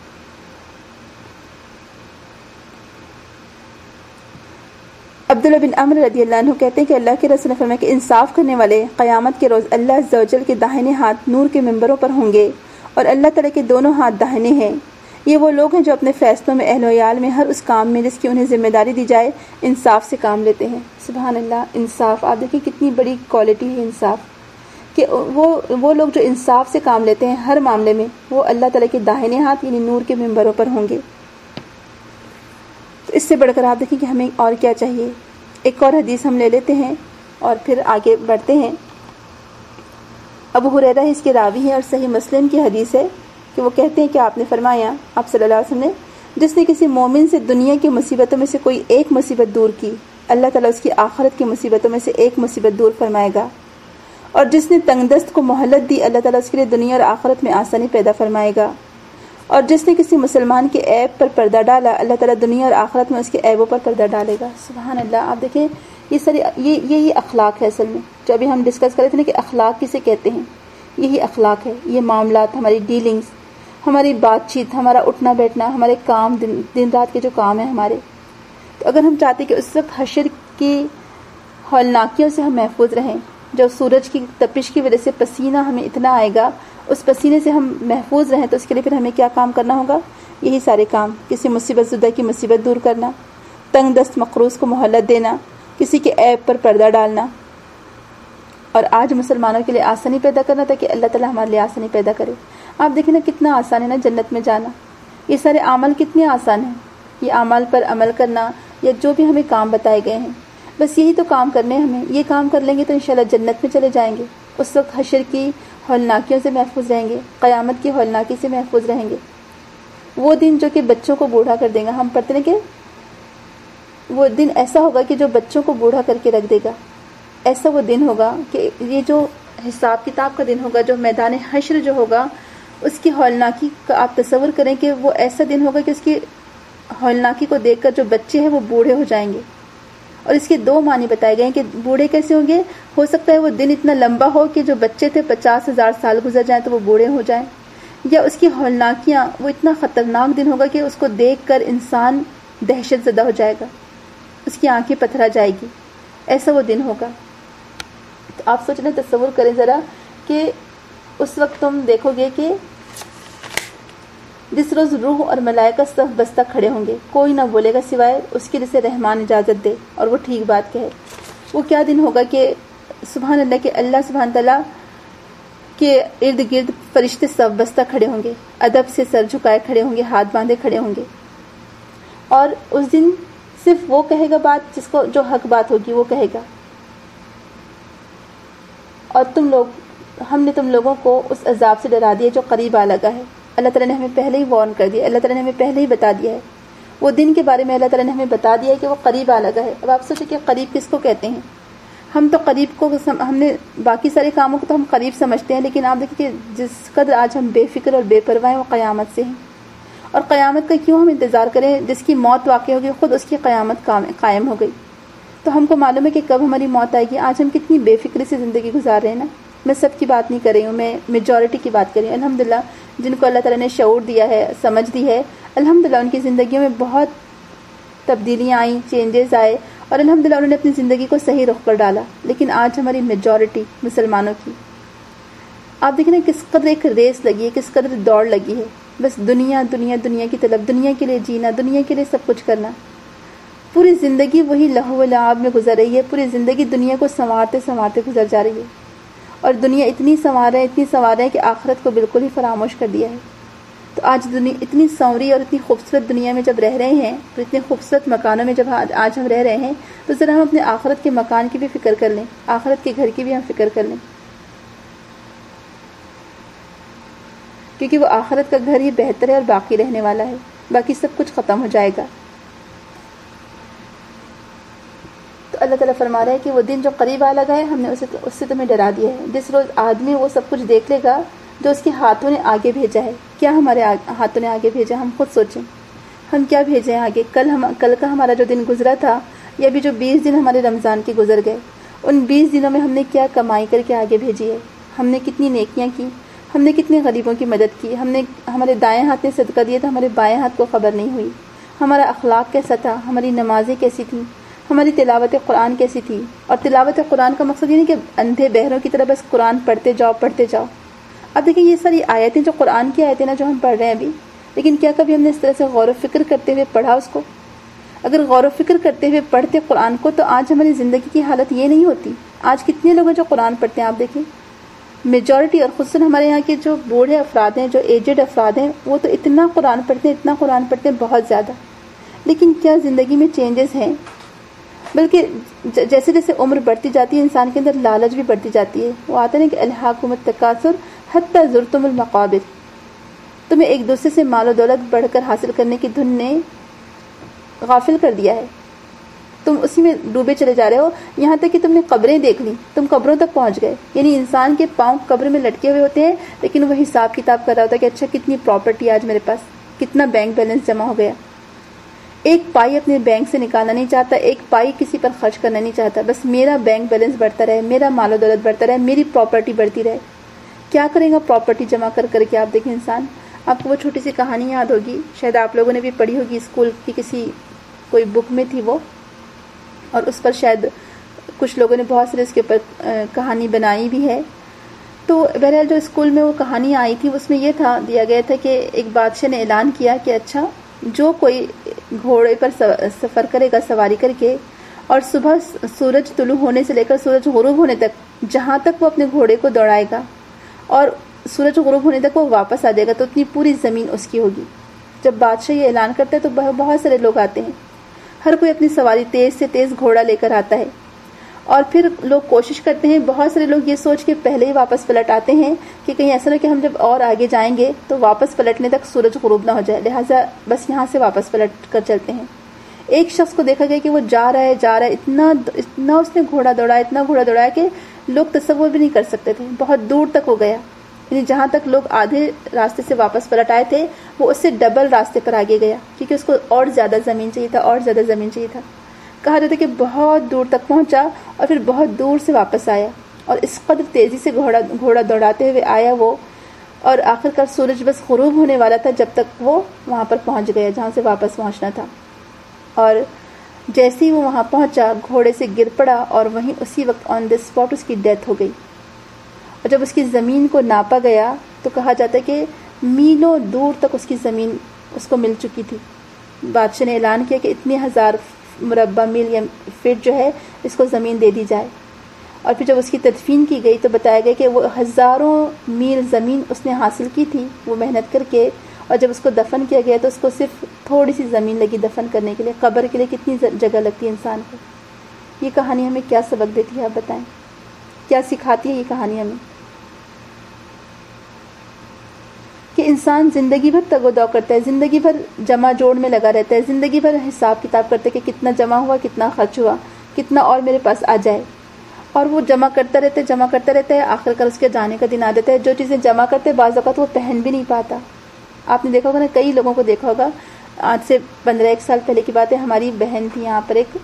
عبداللہ بن عمرو رضی اللہ عنہ کہتے ہیں کہ اللہ کے رسول نے فرمایا کہ انصاف کرنے والے قیامت کے روز اللہ عز و جل کے داہنے ہاتھ نور کے ممبروں پر ہوں گے اور اللہ تعالیٰ کے دونوں ہاتھ داہنے ہیں. یہ وہ لوگ ہیں جو اپنے فیصلوں میں، اہل و عیال میں، ہر اس کام میں جس کی انہیں ذمہ داری دی جائے انصاف سے کام لیتے ہیں. سبحان اللہ. انصاف، آپ دیکھیں کتنی بڑی کوالٹی ہے انصاف، کہ وہ وہ لوگ جو انصاف سے کام لیتے ہیں ہر معاملے میں، وہ اللہ تعالیٰ کے داہنے ہاتھ یعنی نور کے ممبروں پر ہوں گے. تو اس سے بڑھ کر آپ دیکھیں کہ ہمیں اور کیا چاہیے. ایک اور حدیث ہم لے لیتے ہیں اور پھر آگے بڑھتے ہیں. ابو ہریرہ اس کے راوی ہیں اور صحیح مسلم کی حدیث ہے کہ وہ کہتے ہیں کہ آپ نے فرمایا، آپ صلی اللہ علیہ وسلم نے، جس نے کسی مومن سے دنیا کی مصیبتوں میں سے کوئی ایک مصیبت دور کی، اللہ تعالیٰ اس کی آخرت کی مصیبتوں میں سے ایک مصیبت دور فرمائے گا. اور جس نے تنگ دست کو مہلت دی اللہ تعالیٰ اس کے لیے دنیا اور آخرت میں آسانی پیدا فرمائے گا، اور جس نے کسی مسلمان کے عیب پر پردہ ڈالا اللہ تعالیٰ دنیا اور آخرت میں اس کے عیبوں پر پردہ ڈالے گا۔ سبحان اللہ۔ آپ دیکھیں یہ ساری یہ یہی اخلاق ہے اصل میں، جو ابھی ہم ڈسکس کر رہے تھے نا کہ اخلاق کسے کہتے ہیں، یہی اخلاق ہے۔ یہ معاملات، ہماری ڈیلنگز، ہماری بات چیت، ہمارا اٹھنا بیٹھنا، ہمارے کام، دن, دن رات کے جو کام ہیں ہمارے، تو اگر ہم چاہتے کہ اس وقت حشر کی ہولناکیوں سے ہم محفوظ رہیں، جب سورج کی تپش کی وجہ سے پسینہ ہمیں اتنا آئے گا، اس پسینے سے ہم محفوظ رہیں، تو اس کے لیے پھر ہمیں کیا کام کرنا ہوگا؟ یہی سارے کام، کسی مصیبت زدہ کی مصیبت دور کرنا، تنگ دست مقروض کو مہلت دینا، کسی کے عیب پر پردہ ڈالنا، اور آج مسلمانوں کے لیے آسانی پیدا کرنا تاکہ اللہ تعالیٰ ہمارے لیے آسانی پیدا کرے۔ آپ دیکھیں نا کتنا آسان ہے نا جنت میں جانا، یہ سارے اعمال کتنے آسان ہیں، یہ اعمال پر عمل کرنا یا جو بھی ہمیں کام بتائے گئے ہیں، بس یہی تو کام کرنے ہیں ہمیں، یہ کام کر لیں گے تو انشاءاللہ جنت میں چلے جائیں گے، اس وقت حشر کی ہولناکیوں سے محفوظ رہیں گے، قیامت کی ہولناکی سے محفوظ رہیں گے۔ وہ دن جو کہ بچوں کو بوڑھا کر دے گا، ہم پڑھتے ہیں کہ وہ دن ایسا ہوگا کہ جو بچوں کو بوڑھا کر کے رکھ دے گا، ایسا وہ دن ہوگا کہ یہ جو حساب کتاب کا دن ہوگا، جو میدان حشر جو ہوگا، اس کی ہولناکی کا آپ تصور کریں کہ وہ ایسا دن ہوگا کہ اس کی ہولناکی کو دیکھ کر جو بچے ہیں وہ بوڑھے ہو جائیں گے۔ اور اس کے دو معنی بتائے گئے ہیں کہ بوڑھے کیسے ہوں گے، ہو سکتا ہے وہ دن اتنا لمبا ہو کہ جو بچے تھے پچاس ہزار سال گزر جائیں تو وہ بوڑھے ہو جائیں، یا اس کی ہولناکیاں وہ اتنا خطرناک دن ہوگا کہ اس کو دیکھ کر انسان دہشت زدہ ہو جائے گا، اس کی آنکھیں پتھرا جائے گی، ایسا وہ دن ہوگا۔ تو آپ سوچنا، تصور کریں ذرا کہ اس وقت تم دیکھو گے کہ جس روز روح اور ملائکہ صف بستہ کھڑے ہوں گے، کوئی نہ بولے گا سوائے اس کی جسے رحمان اجازت دے اور وہ ٹھیک بات کہے۔ وہ کیا دن ہوگا کہ سبحان اللہ کہ اللہ سبحان تعالیٰ کے ارد گرد فرشتے صف بستہ کھڑے ہوں گے، ادب سے سر جھکائے کھڑے ہوں گے، ہاتھ باندھے کھڑے ہوں گے، اور اس دن صرف وہ کہے گا بات جس کو جو حق بات ہوگی وہ کہے گا، اور تم لوگ ہم نے تم لوگوں کو اس عذاب سے ڈرا دیا جو قریب آ لگا ہے۔ اللہ تعالیٰ نے ہمیں پہلے ہی وارن کر دیا، اللہ تعالیٰ نے ہمیں پہلے ہی بتا دیا ہے، وہ دن کے بارے میں اللہ تعالیٰ نے ہمیں بتا دیا ہے کہ وہ قریب آ لگا ہے۔ اب آپ سوچیں کہ قریب کس کو کہتے ہیں؟ ہم تو قریب کو ہم نے باقی سارے کاموں کو تو ہم قریب سمجھتے ہیں، لیکن آپ دیکھیں کہ جس قدر آج ہم بے فکر اور بے پرواہ ہیں وہ قیامت سے ہیں۔ اور قیامت کا کیوں ہم انتظار کریں؟ جس کی موت واقع ہوگی خود اس کی قیامت قائم ہو گئی، تو ہم کو معلوم ہے کہ کب ہماری موت آئے گی۔ آج ہم کتنی بے فکری سے زندگی گزار رہے ہیں نا۔ میں سب کی بات نہیں کر رہی ہوں، میں میجورٹی کی بات کر رہی ہوں۔ الحمدللہ جن کو اللہ تعالیٰ نے شعور دیا ہے، سمجھ دی ہے، الحمدللہ ان کی زندگیوں میں بہت تبدیلیاں آئیں، چینجز آئے، اور الحمدللہ انہوں نے اپنی زندگی کو صحیح رخ پر ڈالا۔ لیکن آج ہماری میجورٹی مسلمانوں کی آپ دیکھیں نا کس قدر ایک ریس لگی ہے، کس قدر دوڑ لگی ہے، بس دنیا دنیا دنیا کی طلب، دنیا کے لیے جینا، دنیا کے لیے سب کچھ کرنا۔ پوری زندگی وہی لہو و لعاب میں گزر رہی ہے، پوری زندگی دنیا کو سنوارتے سنوارتے گزر جا رہی ہے، اور دنیا اتنی سنوار ہے اتنی سنوار ہے کہ آخرت کو بالکل ہی فراموش کر دیا ہے۔ تو آج دنیا اتنی سنوری اور اتنی خوبصورت دنیا میں جب رہ رہے ہیں، اور اتنے خوبصورت مکانوں میں جب آج ہم رہ رہے ہیں، تو ذرا ہم اپنے آخرت کے مکان کی بھی فکر کر لیں، آخرت کے گھر کی بھی ہم فکر کر لیں، کیونکہ وہ آخرت کا گھر ہی بہتر ہے اور باقی رہنے والا ہے، باقی سب کچھ ختم ہو جائے گا۔ تو اللہ تعالیٰ فرما رہا ہے کہ وہ دن جو قریب آ لگا ہے ہم نے اسے اس سے تمہیں ڈرا دیا ہے۔ جس روز آدمی وہ سب کچھ دیکھ لے گا جو اس کے ہاتھوں نے آگے بھیجا ہے۔ کیا ہمارے ہاتھوں نے آگے بھیجا؟ ہم خود سوچیں، ہم کیا بھیجیں آگے؟ کل ہم کل کا ہمارا جو دن گزرا تھا، یا بھی جو بیس دن ہمارے رمضان کے گزر گئے، ان بیس دنوں میں ہم نے کیا کمائی کر کے آگے بھیجی ہے؟ ہم نے کتنی نیکیاں کی، ہم نے کتنے غریبوں کی مدد کی، ہم نے ہمارے دائیں ہاتھ نے صدقہ دیا تو ہمارے بائیں ہاتھ کو خبر نہیں ہوئی، ہمارا اخلاق کیسا تھا، ہماری نمازیں کیسی تھیں، ہماری تلاوت قرآن کیسی تھی۔ اور تلاوت قرآن کا مقصد یہ نہیں کہ اندھے بہروں کی طرح بس قرآن پڑھتے جاؤ پڑھتے جاؤ۔ اب دیکھیں یہ ساری آیتیں جو قرآن کی آیتیں نا جو ہم پڑھ رہے ہیں ابھی، لیکن کیا کبھی ہم نے اس طرح سے غور و فکر کرتے ہوئے پڑھا اس کو؟ اگر غور و فکر کرتے ہوئے پڑھتے قرآن کو تو آج ہماری زندگی کی حالت یہ نہیں ہوتی۔ آج کتنے لوگ ہیں جو قرآن پڑھتے ہیں؟ آپ دیکھیں میجورٹی، اور خصوصاً ہمارے یہاں کے جو بوڑھے افراد ہیں، جو ایجڈ افراد ہیں، وہ تو اتنا قرآن پڑھتے ہیں اتنا قرآن پڑھتے ہیں بہت زیادہ، لیکن کیا زندگی میں چینجز ہیں؟ بلکہ جیسے جیسے عمر بڑھتی جاتی ہے انسان کے اندر لالچ بھی بڑھتی جاتی ہے۔ وہ آتا ہے نا کہ الہاکم التکاثر حتی زرتم المقابر، تمہیں ایک دوسرے سے مال و دولت بڑھ کر حاصل کرنے کی دھن نے غافل کر دیا ہے، تم اسی میں ڈوبے چلے جا رہے ہو، یہاں تک کہ تم نے قبریں دیکھ لی، تم قبروں تک پہنچ گئے. یعنی انسان کے پاؤں قبر میں لٹکے ہوئے ہوتے ہیں، لیکن وہ حساب کتاب کر رہا ہوتا ہے کہ اچھا کتنی پراپرٹی آج میرے پاس، کتنا بینک بیلنس جمع ہو گیا. ایک پائی اپنے بینک سے نکالنا نہیں چاہتا، ایک پائی کسی پر خرچ کرنا نہیں چاہتا، بس میرا بینک بیلنس بڑھتا رہے، میرا مال و دولت بڑھتا رہے، میری پراپرٹی بڑھتی رہے. کیا کرے گا پراپرٹی جمع کر کر کے؟ آپ دیکھیں انسان. آپ کو وہ چھوٹی سی کہانی یاد ہوگی، شاید آپ لوگوں نے بھی پڑھی ہوگی، اسکول کی کسی کوئی بک میں تھی وہ، اور اس پر شاید کچھ لوگوں نے بہت سارے اس کے اوپر کہانی بنائی بھی ہے. تو بہرحال جو اسکول میں وہ کہانی آئی تھی اس میں یہ تھا دیا گیا تھا کہ ایک بادشاہ نے اعلان کیا کہ اچھا جو کوئی گھوڑے پر سفر کرے گا سواری کر کے، اور صبح سورج طلوع ہونے سے لے کر سورج غروب ہونے تک جہاں تک وہ اپنے گھوڑے کو دوڑائے گا اور سورج غروب ہونے تک وہ واپس آ جائے گا، تو اتنی پوری زمین اس کی ہوگی. جب بادشاہ یہ اعلان کرتا ہے تو بہت سارے لوگ آتے ہیں، ہر کوئی اپنی سواری تیز سے تیز گھوڑا لے کر آتا ہے، اور پھر لوگ کوشش کرتے ہیں. بہت سارے لوگ یہ سوچ کے پہلے ہی واپس پلٹ آتے ہیں کہ کہیں ایسا نہ کہ ہم جب اور آگے جائیں گے تو واپس پلٹنے تک سورج غروب نہ ہو جائے، لہٰذا بس یہاں سے واپس پلٹ کر چلتے ہیں. ایک شخص کو دیکھا گیا کہ وہ جا رہا ہے جا رہا ہے اتنا اتنا اس نے گھوڑا دوڑایا اتنا گھوڑا دوڑایا کہ لوگ تصور بھی نہیں کر سکتے تھے. بہت دور تک وہ گیا، یعنی جہاں تک لوگ آدھے راستے سے واپس پلٹ آئے تھے وہ اس سے ڈبل راستے پر آگے گیا، کیونکہ اس کو اور زیادہ زمین چاہیے تھا اور زیادہ زمین چاہیے تھا. کہا جاتا ہے کہ بہت دور تک پہنچا اور پھر بہت دور سے واپس آیا، اور اس قدر تیزی سے گھوڑا گھوڑا دوڑاتے ہوئے آیا وہ، اور آخر کار سورج بس غروب ہونے والا تھا جب تک وہ وہاں پر پہنچ گیا جہاں سے واپس پہنچنا تھا. اور جیسے ہی وہ وہاں پہنچا گھوڑے سے گر پڑا اور وہیں اسی وقت آن دی اسپاٹ اس کی ڈیتھ ہو گئی. اور جب اس کی زمین کو ناپا گیا تو کہا جاتا ہے کہ میلوں دور تک اس کی زمین اس کو مل چکی تھی. بادشاہ نے اعلان کیا کہ اتنے ہزار مربع میل یا فٹ جو ہے اس کو زمین دے دی جائے. اور پھر جب اس کی تدفین کی گئی تو بتایا گیا کہ وہ ہزاروں میل زمین اس نے حاصل کی تھی وہ محنت کر کے، اور جب اس کو دفن کیا گیا تو اس کو صرف تھوڑی سی زمین لگی دفن کرنے کے لیے. قبر کے لیے کتنی جگہ لگتی ہے انسان کو. یہ کہانی ہمیں کیا سبق دیتی ہے آپ بتائیں، کیا سکھاتی ہے یہ کہانی ہمیں؟ کہ انسان زندگی بھر تگ و دو کرتا ہے، زندگی بھر جمع جوڑ میں لگا رہتا ہے، زندگی بھر حساب کتاب کرتا ہے کہ کتنا جمع ہوا، کتنا خرچ ہوا، کتنا اور میرے پاس آ جائے، اور وہ جمع کرتا رہتا ہے جمع کرتا رہتا ہے. آخر کار اس کے جانے کا دن آ جاتا ہے. جو چیزیں جمع کرتے بعض اوقات وہ پہن بھی نہیں پاتا. آپ نے دیکھا ہوگا نا، کئی لوگوں کو دیکھا ہوگا، آج سے پندرہ ایک سال پہلے کی بات ہے، ہماری بہن تھی یہاں پر، ایک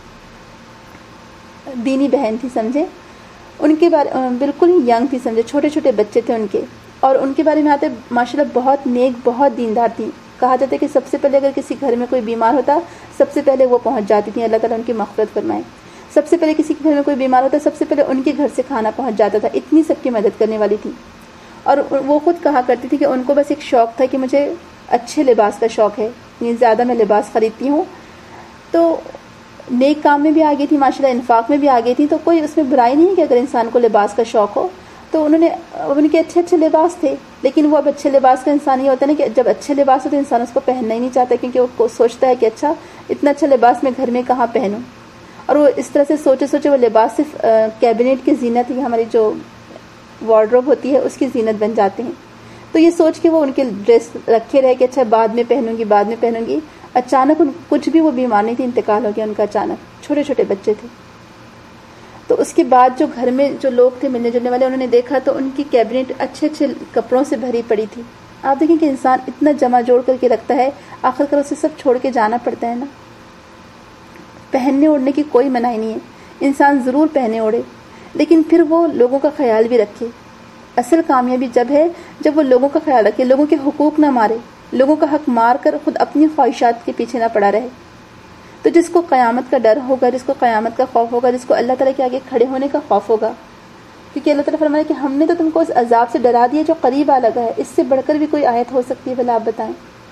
دینی بہن تھی سمجھے، ان کے بارے بالکل ہی ینگ تھی سمجھے، چھوٹے چھوٹے بچے تھے ان کے، اور ان کے بارے میں آتے ماشاءاللہ بہت نیک بہت دیندار تھی. کہا جاتا ہے کہ سب سے پہلے اگر کسی گھر میں کوئی بیمار ہوتا سب سے پہلے وہ پہنچ جاتی تھی، اللہ تعالیٰ ان کی مغفرت فرمائے. سب سے پہلے کسی کے گھر میں کوئی بیمار ہوتا سب سے پہلے ان کے گھر سے کھانا پہنچ جاتا تھا. اتنی سب کی مدد کرنے والی تھی. اور وہ خود کہا کرتی تھی کہ ان کو بس ایک شوق تھا کہ مجھے اچھے لباس کا شوق ہے، یعنی زیادہ میں لباس خریدتی ہوں. تو نیک کام میں بھی آگئی تھی ماشاءاللہ، انفاق میں بھی آگئی تھی. تو کوئی اس میں برائی نہیں کہ اگر انسان کو لباس کا شوق ہو. تو انہوں نے ان کے اچھے اچھے لباس تھے، لیکن وہ اب اچھے لباس کا انسان یہ ہوتا ہے نا کہ جب اچھے لباس ہوتے انسان اس کو پہننا ہی نہیں چاہتا، کیونکہ وہ سوچتا ہے کہ اچھا اتنا اچھا لباس میں گھر میں کہاں پہنوں. اور وہ اس طرح سے سوچے سوچے وہ لباس صرف کیبنٹ کی زینت ہی، ہماری جو وارڈروب ہوتی ہے اس کی زینت بن جاتے ہیں. تو یہ سوچ کے وہ ان کے ڈریس رکھے رہے کہ اچھا بعد میں پہنوں گی بعد میں پہنوں گی. اچانک ان کچھ بھی وہ بیمار نہیں تھی، انتقال ہو گیا ان کا اچانک، چھوٹے چھوٹے بچے تھے. تو اس کے بعد جو گھر میں جو لوگ تھے ملنے جلنے والے، انہوں نے دیکھا تو ان کی کیبنٹ اچھے اچھے کپڑوں سے بھری پڑی تھی. آپ دیکھیں کہ انسان اتنا جمع جوڑ کر کے رکھتا ہے، آخر کار اسے سب چھوڑ کے جانا پڑتا ہے نا. پہننے اوڑھنے کی کوئی منائی نہیں ہے، انسان ضرور پہنے اوڑھے، لیکن پھر وہ لوگوں کا خیال بھی رکھے. اصل کامیابی جب ہے جب وہ لوگوں کا خیال رکھے، لوگوں کے حقوق نہ مارے، لوگوں کا حق مار کر خود اپنی خواہشات کے پیچھے نہ پڑا رہے. تو جس کو قیامت کا ڈر ہوگا، جس کو قیامت کا خوف ہوگا، جس کو اللہ تعالیٰ کے آگے کھڑے ہونے کا خوف ہوگا، کیونکہ اللہ تعالیٰ فرمایا کہ ہم نے تو تم کو اس عذاب سے ڈرا دیا جو قریب آ لگا ہے. اس سے بڑھ کر بھی کوئی آیت ہو سکتی ہے؟ بھلا آپ بتائیں.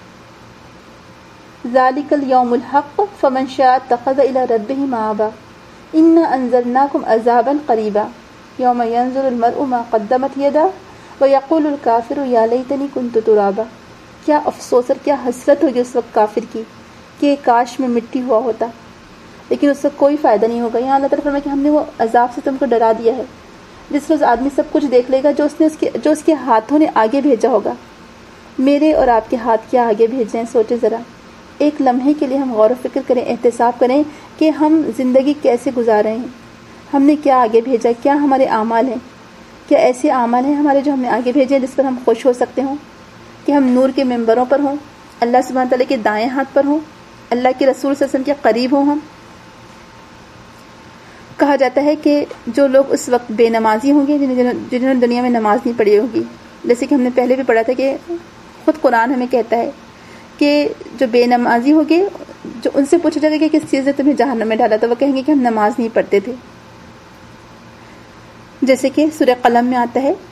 ذالک الیوم الحق فمن شاء اتخذ الی ربہ مآبا انا انذرناکم عذابا قریبا یوم ینظر المرء ما قدمت یداہ ویقول الکافر یا لیتنی کنت ترابا. کیا افسوس اور کیا حسرت ہوگی اس وقت کافر کی کہ کاش میں مٹی ہوا ہوتا، لیکن اس سے کوئی فائدہ نہیں ہوگا. یہاں اللہ تعالیٰ فرمایا کہ ہم نے وہ عذاب سے تم کو ڈرا دیا ہے. جس روز آدمی سب کچھ دیکھ لے گا جو اس نے اس کے جو اس کے ہاتھوں نے آگے بھیجا ہوگا. میرے اور آپ کے ہاتھ کیا آگے بھیجے ہیں؟ سوچے ذرا. ایک لمحے کے لیے ہم غور و فکر کریں، احتساب کریں کہ کہ ہم زندگی کیسے گزار رہے ہیں، ہم نے کیا آگے بھیجا، کیا ہمارے اعمال ہیں، کیا ایسے اعمال ہیں ہمارے جو ہم نے آگے بھیجے ہیں جس پر ہم خوش ہو سکتے ہوں، کہ ہم نور کے ممبروں پر ہوں، اللہ سبحانہ تعالیٰ کے دائیں ہاتھ پر ہوں، اللہ کے رسول صلی اللہ علیہ وسلم کے قریب ہوں. ہم کہا جاتا ہے کہ جو لوگ اس وقت بے نمازی ہوں گے، جنہوں نے دنیا میں نماز نہیں پڑھی ہوگی، جیسے کہ ہم نے پہلے بھی پڑھا تھا کہ خود قرآن ہمیں کہتا ہے کہ جو بے نمازی ہوں گے، جو ان سے پوچھا جائے گا کہ کس چیز نے تمہیں جہنم میں ڈالا، تو وہ کہیں گے کہ ہم نماز نہیں پڑھتے تھے. جیسے کہ سورہ قلم میں آتا ہے،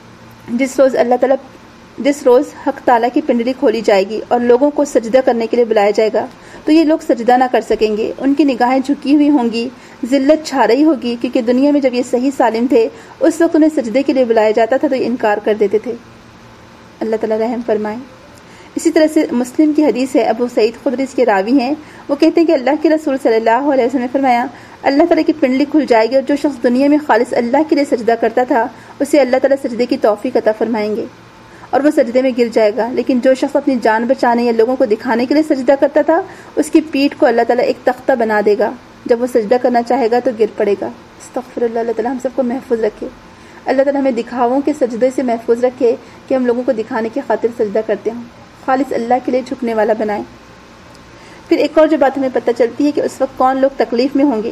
جس روز اللہ تعالیٰ جس روز حق تعالیٰ کی پنڈلی کھولی جائے گی اور لوگوں کو سجدہ کرنے کے لیے بلایا جائے گا تو یہ لوگ سجدہ نہ کر سکیں گے، ان کی نگاہیں جھکی ہوئی ہوں گی، ذلت چھا رہی ہوگی، کیونکہ دنیا میں جب یہ صحیح سالم تھے اس وقت انہیں سجدے کے لیے بلایا جاتا تھا تو یہ انکار کر دیتے تھے. اللہ تعالیٰ رحم فرمائے. اسی طرح سے مسلم کی حدیث ہے، ابو سعید خدری اس کے راوی ہیں، وہ کہتے ہیں کہ اللہ کے رسول صلی اللہ علیہ وسلم نے فرمایا، اللہ تعالیٰ کی پنڈلی کھل جائے گی اور جو شخص دنیا میں خالص اللہ کے لیے سجدہ کرتا تھا اسے اللہ تعالیٰ سجدے کی توفیق عطا فرمائیں گے اور وہ سجدے میں گر جائے گا. لیکن جو شخص اپنی جان بچانے یا لوگوں کو دکھانے کے لیے سجدہ کرتا تھا اس کی پیٹھ کو اللہ تعالیٰ ایک تختہ بنا دے گا، جب وہ سجدہ کرنا چاہے گا تو گر پڑے گا. استغفر اللہ. اللہ تعالیٰ ہم سب کو محفوظ رکھے. اللہ تعالیٰ ہمیں دکھاووں کے سجدے سے محفوظ رکھے کہ ہم لوگوں کو دکھانے کی خاطر سجدہ کرتے ہوں، خالص اللہ کے لیے جھکنے والا بنائیں. پھر ایک اور جو بات ہمیں پتہ چلتی ہے کہ اس وقت کون لوگ تکلیف میں ہوں گے،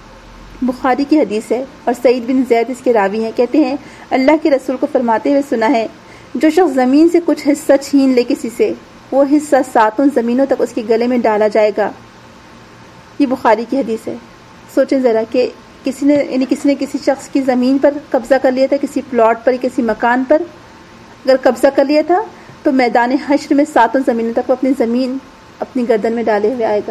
بخاری کی حدیث ہے اور سعید بن زید اس کے راوی ہیں، کہتے ہیں اللہ کے رسول کو فرماتے ہوئے سنا ہے، جو شخص زمین سے کچھ حصہ چھین لے کسی سے، وہ حصہ ساتوں زمینوں تک اس کے گلے میں ڈالا جائے گا. یہ بخاری کی حدیث ہے. سوچیں ذرا کہ کسی نے یعنی کسی نے کسی شخص کی زمین پر قبضہ کر لیا تھا، کسی پلاٹ پر، کسی مکان پر اگر قبضہ کر لیا تھا تو میدان حشر میں ساتوں زمینوں تک وہ اپنی زمین اپنی گردن میں ڈالے ہوئے آئے گا.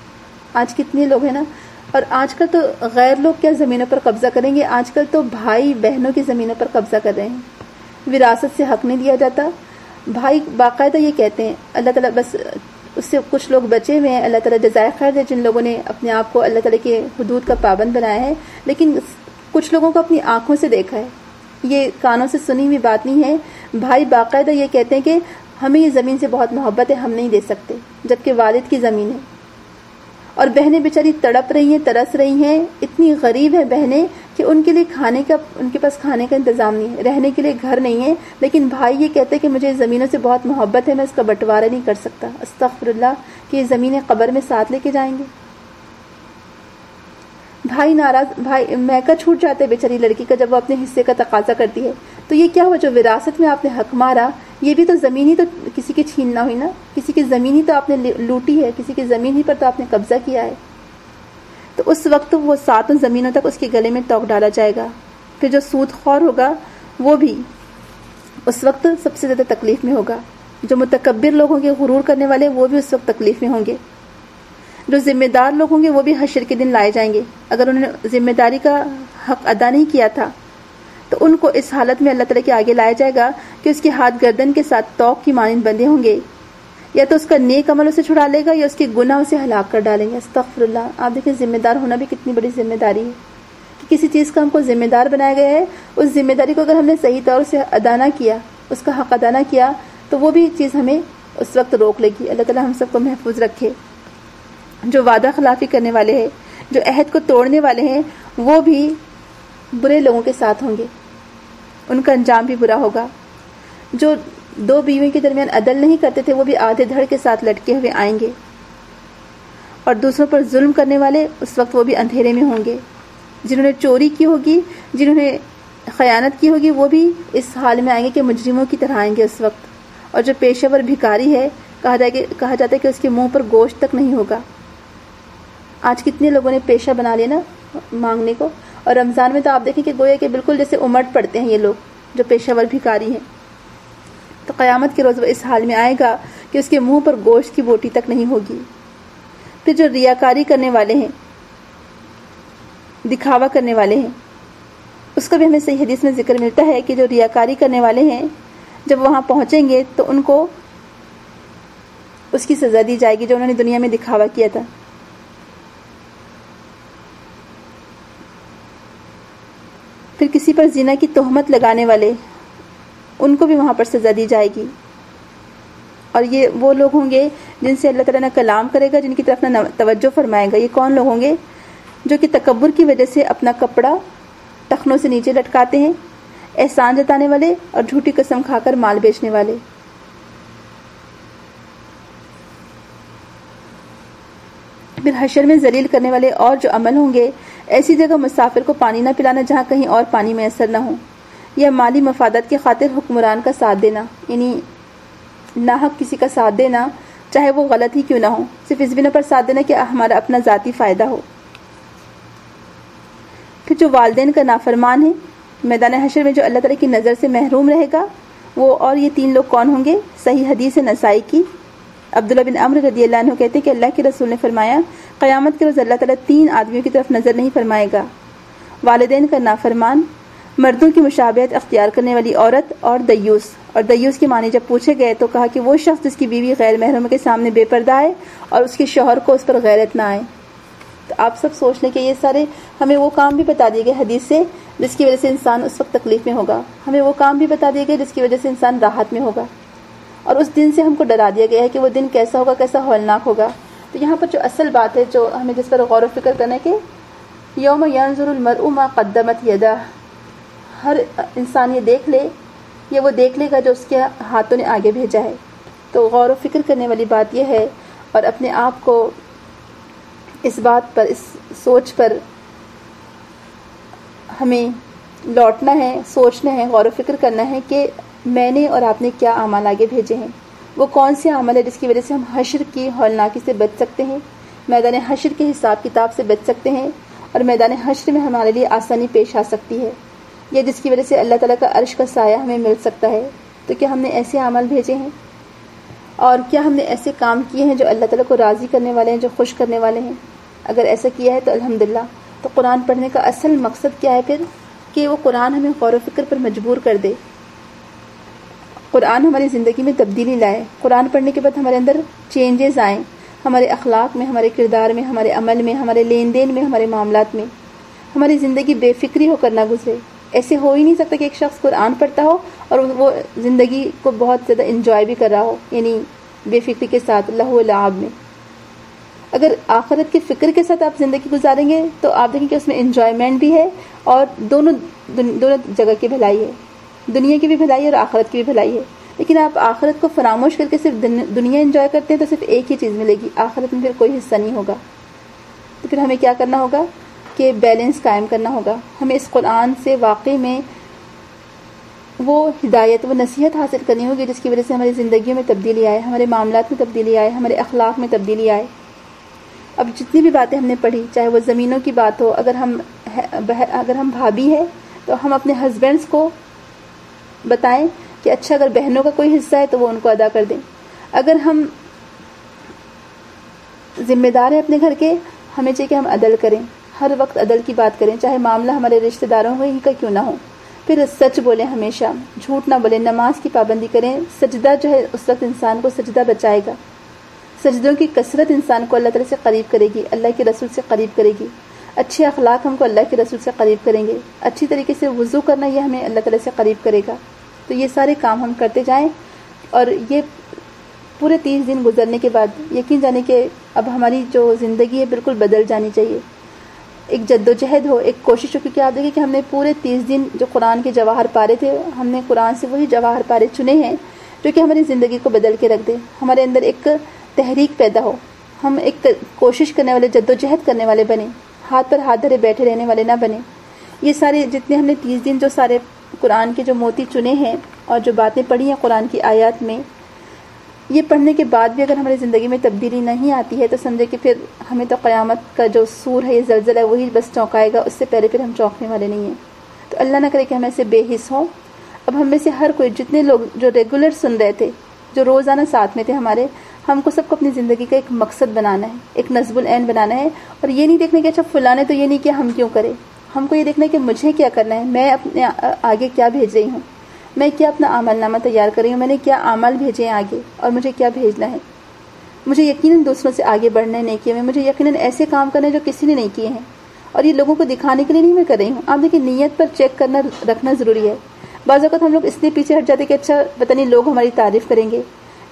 آج کتنے لوگ ہیں نا، اور آج کل تو غیر لوگ کیا زمینوں پر قبضہ کریں گے، آج کل تو بھائی بہنوں کی زمینوں پر قبضہ کر رہے ہیں. وراثت سے حق نہیں دیا جاتا. بھائی باقاعدہ یہ کہتے ہیں، اللہ تعالیٰ بس اس سے کچھ لوگ بچے ہوئے ہیں، اللہ تعالیٰ جزائے خیر دے جن لوگوں نے اپنے آپ کو اللہ تعالیٰ کے حدود کا پابند بنایا ہے، لیکن کچھ لوگوں کو اپنی آنکھوں سے دیکھا ہے، یہ کانوں سے سنی ہوئی بات نہیں ہے. بھائی باقاعدہ یہ کہتے ہیں کہ ہمیں یہ زمین سے بہت محبت ہے، ہم نہیں دے سکتے، جبکہ والد کی زمین ہے. اور بہنیں بیچاری تڑپ رہی ہیں، ترس رہی ہیں، اتنی غریب ہیں بہنیں کہ ان کے لیے کھانے کا ان کے پاس کھانے کا انتظام نہیں ہے، رہنے کے لیے گھر نہیں ہے، لیکن بھائی یہ کہتے ہیں کہ مجھے زمینوں سے بہت محبت ہے، میں اس کا بٹوارہ نہیں کر سکتا. استغفر اللہ، کہ یہ زمینیں قبر میں ساتھ لے کے جائیں گے. بھائی ناراض، بھائی میکہ چھوٹ جاتا ہے بیچاری لڑکی کا جب وہ اپنے حصے کا تقاضا کرتی ہے. تو یہ کیا ہوا، جو وراثت میں آپ نے حق مارا، یہ بھی تو زمین ہی تو کسی کی چھیننا ہوئی نا، کسی کی زمین ہی تو آپ نے لوٹی ہے، کسی کی زمین ہی پر تو آپ نے قبضہ کیا ہے. تو اس وقت وہ ساتوں زمینوں تک اس کے گلے میں توق ڈالا جائے گا. پھر جو سود خور ہوگا وہ بھی اس وقت سب سے زیادہ تکلیف میں ہوگا. جو متکبر لوگ ہوں گے، غرور کرنے والے، وہ بھی اس وقت تکلیف میں ہوں گے. جو ذمہ دار لوگ ہوں گے وہ بھی حشر کے دن لائے جائیں گے. اگر انہوں نے ذمہ داری کا حق ادا نہیں کیا تھا تو ان کو اس حالت میں اللہ تعالیٰ کے آگے لایا جائے گا کہ اس کے ہاتھ گردن کے ساتھ توق کی مانند بندے ہوں گے، یا تو اس کا نیک عمل اسے چھڑا لے گا یا اس کے گناہ اسے ہلاک کر ڈالیں گے. استغفر اللہ. آپ دیکھیں ذمہ دار ہونا بھی کتنی بڑی ذمہ داری ہے کہ کسی چیز کا ہم کو ذمہ دار بنایا گیا ہے، اس ذمہ داری کو اگر ہم نے صحیح طور سے ادا نہ کیا، اس کا حق ادا نہ کیا، تو وہ بھی چیز ہمیں اس وقت روک لے گی. اللہ تعالیٰ ہم سب کو محفوظ رکھے. جو وعدہ خلافی کرنے والے ہیں، جو عہد کو توڑنے والے ہیں، وہ بھی برے لوگوں کے ساتھ ہوں گے، ان کا انجام بھی برا ہوگا. جو دو بیویوں کے درمیان عدل نہیں کرتے تھے وہ بھی آدھے دھڑ کے ساتھ لٹکے ہوئے آئیں گے. اور دوسروں پر ظلم کرنے والے اس وقت وہ بھی اندھیرے میں ہوں گے. جنہوں نے چوری کی ہوگی، جنہوں نے خیانت کی ہوگی، وہ بھی اس حال میں آئیں گے کہ مجرموں کی طرح آئیں گے اس وقت. اور جو پیشہ ور بھکاری ہے، کہا جائے کہ کہا جاتا ہے کہ اس کے منہ پر گوشت تک نہیں ہوگا. آج کتنے لوگوں نے پیشہ بنا لیا نا مانگنے کو، اور رمضان میں تو آپ دیکھیں کہ گویا کہ بالکل جیسے امٹ پڑتے ہیں یہ لوگ جو پیشہ ور بھکاری ہیں. تو قیامت کے روز وہ اس حال میں آئے گا کہ اس کے منہ پر گوشت کی بوٹی تک نہیں ہوگی. پھر جو ریاکاری کرنے والے ہیں، دکھاوا کرنے والے ہیں، اس کا بھی ہمیں صحیح حدیث میں ذکر ملتا ہے کہ جو ریاکاری کرنے والے ہیں جب وہاں پہنچیں گے تو ان کو اس کی سزا دی جائے گی جو انہوں نے دنیا میں دکھاوا کیا تھا. پھر کسی پر زنا کی تہمت لگانے والے، ان کو بھی وہاں پر سزا دی جائے گی. اور یہ وہ لوگ ہوں گے جن سے اللہ تعالیٰ نہ کلام کرے گا، جن کی طرف نہ توجہ فرمائے گا۔ یہ کون لوگ ہوں گے؟ جو کہ تکبر کی وجہ سے اپنا کپڑا ٹخنوں سے نیچے لٹکاتے ہیں، احسان جتانے والے اور جھوٹی قسم کھا کر مال بیچنے والے۔ پھر حشر میں ذلیل کرنے والے اور جو عمل ہوں گے، ایسی جگہ مسافر کو پانی نہ پلانا جہاں کہیں اور پانی میسر نہ ہو، یا مالی مفادات کی خاطر حکمران کا ساتھ دینا، یعنی ناحق کسی کا ساتھ دینا چاہے وہ غلط ہی کیوں نہ ہو، صرف اس بنا پر ساتھ دینا کہ ہمارا اپنا ذاتی فائدہ ہو۔ پھر جو والدین کا نافرمان ہے، میدان حشر میں جو اللہ تعالیٰ کی نظر سے محروم رہے گا، وہ اور یہ تین لوگ کون ہوں گے؟ صحیح حدیث نسائی کی، عبداللہ بن عمرو رضی اللہ عنہ کہتے ہیں کہ اللہ کے رسول نے فرمایا، قیامت کے روز اللہ تعالیٰ تین آدمیوں کی طرف نظر نہیں فرمائے گا: والدین کا نافرمان، مردوں کی مشابہت اختیار کرنے والی عورت، اور دیوس۔ اور دیوس کے معنی جب پوچھے گئے تو کہا کہ وہ شخص جس کی بیوی غیر محرم کے سامنے بے پردہ ہے اور اس کے شوہر کو اس پر غیرت نہ آئے۔ تو آپ سب سوچ لیں کہ یہ سارے ہمیں وہ کام بھی بتا دیے گئے حدیث سے جس کی وجہ سے انسان اس وقت تکلیف میں ہوگا، ہمیں وہ کام بھی بتا دیے گئے جس کی وجہ سے انسان راحت میں ہوگا، اور اس دن سے ہم کو ڈرا دیا گیا ہے کہ وہ دن کیسا ہوگا، کیسا ہولناک ہوگا۔ تو یہاں پر جو اصل بات ہے جو ہمیں جس پر غور و فکر کرنا ہے کہ یوم ینظر المرء ما قدمت یدہ، ہر انسان یہ دیکھ لے، یہ وہ دیکھ لے گا جو اس کے ہاتھوں نے آگے بھیجا ہے۔ تو غور و فکر کرنے والی بات یہ ہے، اور اپنے آپ کو اس بات پر، اس سوچ پر ہمیں لوٹنا ہے، سوچنا ہے، غور و فکر کرنا ہے کہ میں نے اور آپ نے کیا اعمال آگے بھیجے ہیں، وہ کون سے عمل ہے جس کی وجہ سے ہم حشر کی ہولناکی سے بچ سکتے ہیں، میدان حشر کے حساب کتاب سے بچ سکتے ہیں، اور میدان حشر میں ہمارے لیے آسانی پیش آ سکتی ہے، یا جس کی وجہ سے اللہ تعالیٰ کا عرش کا سایہ ہمیں مل سکتا ہے۔ تو کیا ہم نے ایسے عمل بھیجے ہیں، اور کیا ہم نے ایسے کام کیے ہیں جو اللہ تعالیٰ کو راضی کرنے والے ہیں، جو خوش کرنے والے ہیں؟ اگر ایسا کیا ہے تو الحمدللہ۔ تو قرآن پڑھنے کا اصل مقصد کیا ہے پھر؟ کہ وہ قرآن ہمیں غور و فکر پر مجبور کر دے، قرآن ہماری زندگی میں تبدیلی لائے، قرآن پڑھنے کے بعد ہمارے اندر چینجز آئیں، ہمارے اخلاق میں، ہمارے کردار میں، ہمارے عمل میں، ہمارے لین دین میں، ہمارے معاملات میں، ہماری زندگی بے فکری ہو کر نہ گزرے۔ ایسے ہو ہی نہیں سکتا کہ ایک شخص قرآن پڑھتا ہو اور وہ زندگی کو بہت زیادہ انجوائے بھی کر رہا ہو، یعنی بے فکری کے ساتھ، لہو و لعب میں۔ اگر آخرت کی فکر کے ساتھ آپ زندگی گزاریں گے تو آپ دیکھیں کہ اس میں انجوائمنٹ بھی ہے، اور دونوں دونوں جگہ کی بھلائی ہے، دنیا کی بھی بھلائی ہے اور آخرت کی بھی بھلائی ہے۔ لیکن آپ آخرت کو فراموش کر کے صرف دنیا انجوائے کرتے ہیں تو صرف ایک ہی چیز ملے گی، آخرت میں پھر کوئی حصہ نہیں ہوگا۔ تو پھر ہمیں کیا کرنا ہوگا کہ بیلنس قائم کرنا ہوگا، ہمیں اس قرآن سے واقعی میں وہ ہدایت، وہ نصیحت حاصل کرنی ہوگی جس کی وجہ سے ہماری زندگیوں میں تبدیلی آئے، ہمارے معاملات میں تبدیلی آئے، ہمارے اخلاق میں تبدیلی آئے۔ اب جتنی بھی باتیں ہم نے پڑھی، چاہے وہ زمینوں کی بات ہو، اگر ہم اگر ہم بھابھی ہیں تو ہم اپنے ہسبینڈس کو بتائیں کہ اچھا اگر بہنوں کا کوئی حصہ ہے تو وہ ان کو ادا کر دیں۔ اگر ہم ذمہ دار ہیں اپنے گھر کے، ہمیں چاہیے کہ ہم عدل کریں، ہر وقت عدل کی بات کریں، چاہے معاملہ ہمارے رشتہ داروں ہی کا کیوں نہ ہو۔ پھر سچ بولیں، ہمیشہ جھوٹ نہ بولیں، نماز کی پابندی کریں۔ سجدہ جو ہے اس وقت انسان کو سجدہ بچائے گا، سجدوں کی کثرت انسان کو اللہ تعالیٰ سے قریب کرے گی، اللہ کے رسول سے قریب کرے گی۔ اچھے اخلاق ہم کو اللہ کے رسول سے قریب کریں گے، اچھی طریقے سے وضو کرنا یہ ہمیں اللہ تعالیٰ سے قریب کرے گا۔ تو یہ سارے کام ہم کرتے جائیں، اور یہ پورے تیس دن گزرنے کے بعد یقین جانے کہ اب ہماری جو زندگی ہے بالکل بدل جانی چاہیے۔ ایک جد و جہد ہو، ایک کوشش ہو، کیونکہ آپ دیکھیں کہ ہم نے پورے تیس دن جو قرآن کے جواہر پارے تھے، ہم نے قرآن سے وہی جواہر پارے چنے ہیں جو کہ ہماری زندگی کو بدل کے رکھ دے، ہمارے اندر ایک تحریک پیدا ہو، ہم ایک کوشش کرنے والے، جد و جہد کرنے والے بنیں، ہاتھ پر ہاتھ دھرے بیٹھے رہنے والے نہ بنیں۔ یہ سارے جتنے ہم نے تیس دن جو سارے قرآن کے جو موتی چنے ہیں اور جو باتیں پڑھی ہیں قرآن کی آیات میں، یہ پڑھنے کے بعد بھی اگر ہماری زندگی میں تبدیلی نہیں آتی ہے تو سمجھے کہ پھر ہمیں تو قیامت کا جو سور ہے، یہ زلزلہ ہے، وہی بس چونکائے گا، اس سے پہلے پھر ہم چونکنے والے نہیں ہیں۔ تو اللہ نہ کرے کہ ہم ایسے بے حس ہوں۔ اب ہم میں سے ہر کوئی، جتنے لوگ جو ریگولر سن رہے تھے، جو روزانہ ساتھ میں تھے ہمارے، ہم کو سب کو اپنی زندگی کا ایک مقصد بنانا ہے، ایک نصب العین بنانا ہے، اور یہ نہیں دیکھنا کہ اچھا فلاں نے تو یہ نہیں کیا، ہم کیوں کریں۔ ہم کو یہ دیکھنا ہے کہ مجھے کیا کرنا ہے، میں اپنے آگے کیا بھیج رہی ہوں، میں کیا اپنا عمل نامہ تیار کر رہی ہوں، میں نے کیا اعمال بھیجے ہیں آگے، اور مجھے کیا بھیجنا ہے۔ مجھے یقیناً دوسروں سے آگے بڑھنا ہے نیکیوں میں، مجھے یقیناً ایسے کام کرنے جو کسی نے نہیں کیے ہیں، اور یہ لوگوں کو دکھانے کے لیے نہیں میں کر رہی ہوں۔ آپ دیکھیں نیت پر چیک کرنا رکھنا ضروری ہے۔ بعض اوقات ہم لوگ اس لیے پیچھے ہٹ جاتے کہ اچھا پتہ نہیں لوگ ہماری تعریف کریں گے،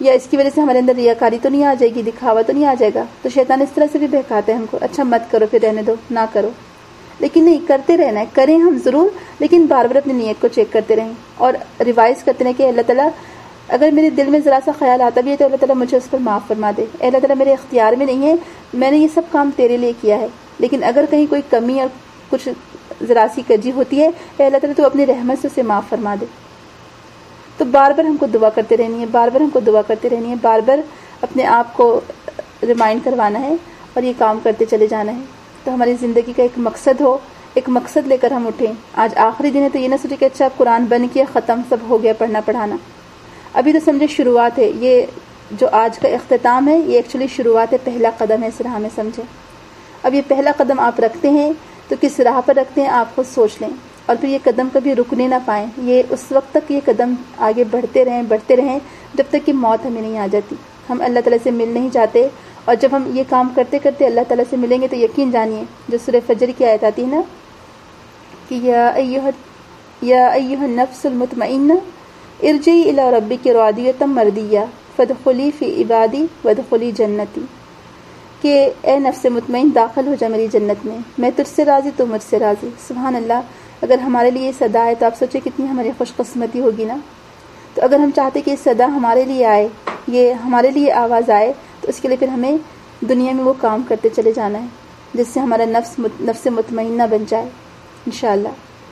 یا اس کی وجہ سے ہمارے اندر ریاکاری تو نہیں آ جائے گی، دکھاوا تو نہیں آ جائے گا؟ تو شیطان اس طرح سے بھی بہکاتا ہے ہم کو، اچھا مت کرو، پھر رہنے دو، نہ کرو. لیکن نہیں، کرتے رہنا ہے، کریں ہم ضرور، لیکن بار بار اپنی نیت کو چیک کرتے رہیں اور ریوائز کرتے رہیں کہ اللہ تعالیٰ اگر میرے دل میں ذرا سا خیال آتا بھی ہے تو اللہ تعالیٰ مجھے اس پر معاف فرما دے. اے اللہ تعالیٰ میرے اختیار میں نہیں ہے، میں نے یہ سب کام تیرے لیے کیا ہے، لیکن اگر کہیں کوئی کمی اور کچھ ذرا سی کجی ہوتی ہے، اے اللہ تعالیٰ تو اپنی رحمت سے اسے معاف فرما دے. تو بار بار ہم کو دعا کرتے رہنی ہے، بار بار ہم کو دعا کرتے رہنی ہے، بار بار اپنے آپ کو ریمائنڈ کروانا ہے اور یہ کام کرتے چلے جانا ہے. تو ہماری زندگی کا ایک مقصد ہو، ایک مقصد لے کر ہم اٹھیں. آج آخری دن ہے تو یہ نہ سوچے کہ اچھا قرآن بن کیا، ختم، سب ہو گیا پڑھنا پڑھانا. ابھی تو سمجھے شروعات ہے. یہ جو آج کا اختتام ہے یہ ایکچولی شروعات ہے، پہلا قدم ہے اس راہ میں، سمجھے. اب یہ پہلا قدم آپ رکھتے ہیں تو کس راہ پر رکھتے ہیں آپ خود سوچ لیں، اور پھر یہ قدم کبھی رکنے نہ پائیں. یہ اس وقت تک یہ قدم آگے بڑھتے رہیں بڑھتے رہیں جب تک کہ موت ہمیں نہیں آ جاتی. ہم اللہ تعالیٰ سے مل نہیں جاتے، اور جب ہم یہ کام کرتے کرتے اللہ تعالیٰ سے ملیں گے تو یقین جانیے جو سورہ فجر کی آیت آتی ہے نا کہ یا ایھا یا ایھا النفس المطمئنہ ارجعی الی ربک راضیۃ مرضیہ فادخلی فی عبادی وادخلی جنتی، کہ اے نفس مطمئن داخل ہو جا میری جنت میں، میں تجھ سے راضی تو مجھ سے راضی. سبحان اللہ. اگر ہمارے لیے یہ صدا ہے تو آپ سوچیں کتنی ہماری خوش قسمتی ہوگی نا. تو اگر ہم چاہتے کہ یہ صدا ہمارے لیے آئے، یہ ہمارے لیے آواز آئے، تو اس کے لیے پھر ہمیں دنیا میں وہ کام کرتے چلے جانا ہے جس سے ہمارا نفس نفس مطمئنہ بن جائے انشاءاللہ.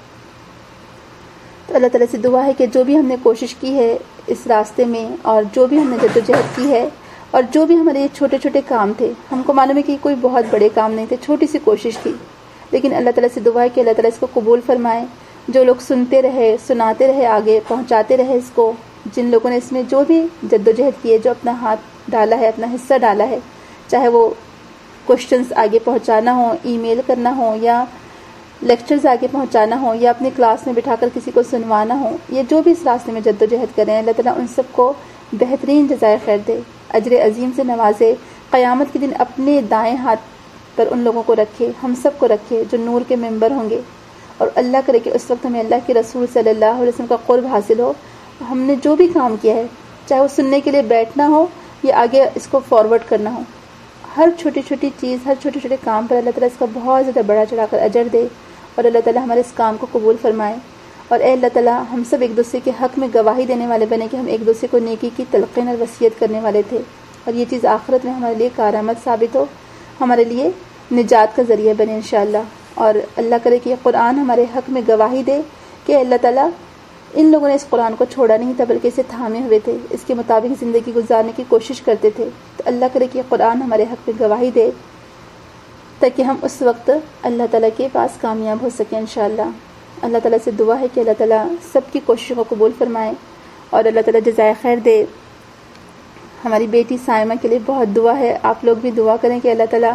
تو اللہ تعالیٰ سے دعا ہے کہ جو بھی ہم نے کوشش کی ہے اس راستے میں، اور جو بھی ہم نے جدوجہد کی ہے، اور جو بھی ہمارے چھوٹے چھوٹے کام تھے، ہم کو معلوم ہے کہ کوئی بہت بڑے کام نہیں تھے، چھوٹی سی کوشش تھی، لیکن اللہ تعالیٰ سے دعا ہے کہ اللہ تعالیٰ اس کو قبول فرمائے. جو لوگ سنتے رہے، سناتے رہے، آگے پہنچاتے رہے اس کو، جن لوگوں نے اس میں جو بھی جدوجہد کی ہے، جو اپنا ہاتھ ڈالا ہے، اپنا حصہ ڈالا ہے، چاہے وہ کوشچنز آگے پہنچانا ہو، ای میل کرنا ہو، یا لیکچرز آگے پہنچانا ہو، یا اپنے کلاس میں بٹھا کر کسی کو سنوانا ہو، یہ جو بھی اس راستے میں جدوجہد کریں، اللہ تعالیٰ ان سب کو بہترین جزائے خیر دے، اجر عظیم سے نوازے. قیامت کے دن اپنے دائیں ہاتھ پر ان لوگوں کو رکھے، ہم سب کو رکھے جو نور کے ممبر ہوں گے، اور اللہ کرے کہ اس وقت ہمیں اللہ کے رسول صلی اللہ علیہ وسلم کا قرب حاصل ہو. ہم نے جو بھی کام کیا ہے، چاہے وہ سننے کے لیے بیٹھنا ہو یا آگے اس کو فارورڈ کرنا ہو، ہر چھوٹی چھوٹی چیز، ہر چھوٹے چھوٹے کام پر اللہ تعالیٰ اس کا بہت زیادہ بڑا چڑھا کر اجر دے، اور اللہ تعالیٰ ہمارے اس کام کو قبول فرمائے. اور اے اللہ تعالیٰ ہم سب ایک دوسرے کے حق میں گواہی دینے والے بنے کہ ہم ایک دوسرے کو نیکی کی تلقین اور وصیت کرنے والے تھے، اور یہ چیز آخرت میں ہمارے لیے کارآمد ثابت ہو، ہمارے لیے نجات کا ذریعہ بنے انشاءاللہ. اور اللہ کرے کہ یہ قرآن ہمارے حق میں گواہی دے کہ اللہ تعالیٰ ان لوگوں نے اس قرآن کو چھوڑا نہیں تھا، بلکہ اسے تھامے ہوئے تھے، اس کے مطابق زندگی گزارنے کی کوشش کرتے تھے. تو اللہ کرے کہ یہ قرآن ہمارے حق میں گواہی دے تاکہ ہم اس وقت اللہ تعالیٰ کے پاس کامیاب ہو سکیں انشاءاللہ. اللہ تعالیٰ سے دعا ہے کہ اللہ تعالیٰ سب کی کوششوں کو قبول فرمائے اور اللہ تعالیٰ جزائے خیر دے. ہماری بیٹی سائمہ کے لیے بہت دعا ہے، آپ لوگ بھی دعا کریں کہ اللہ تعالیٰ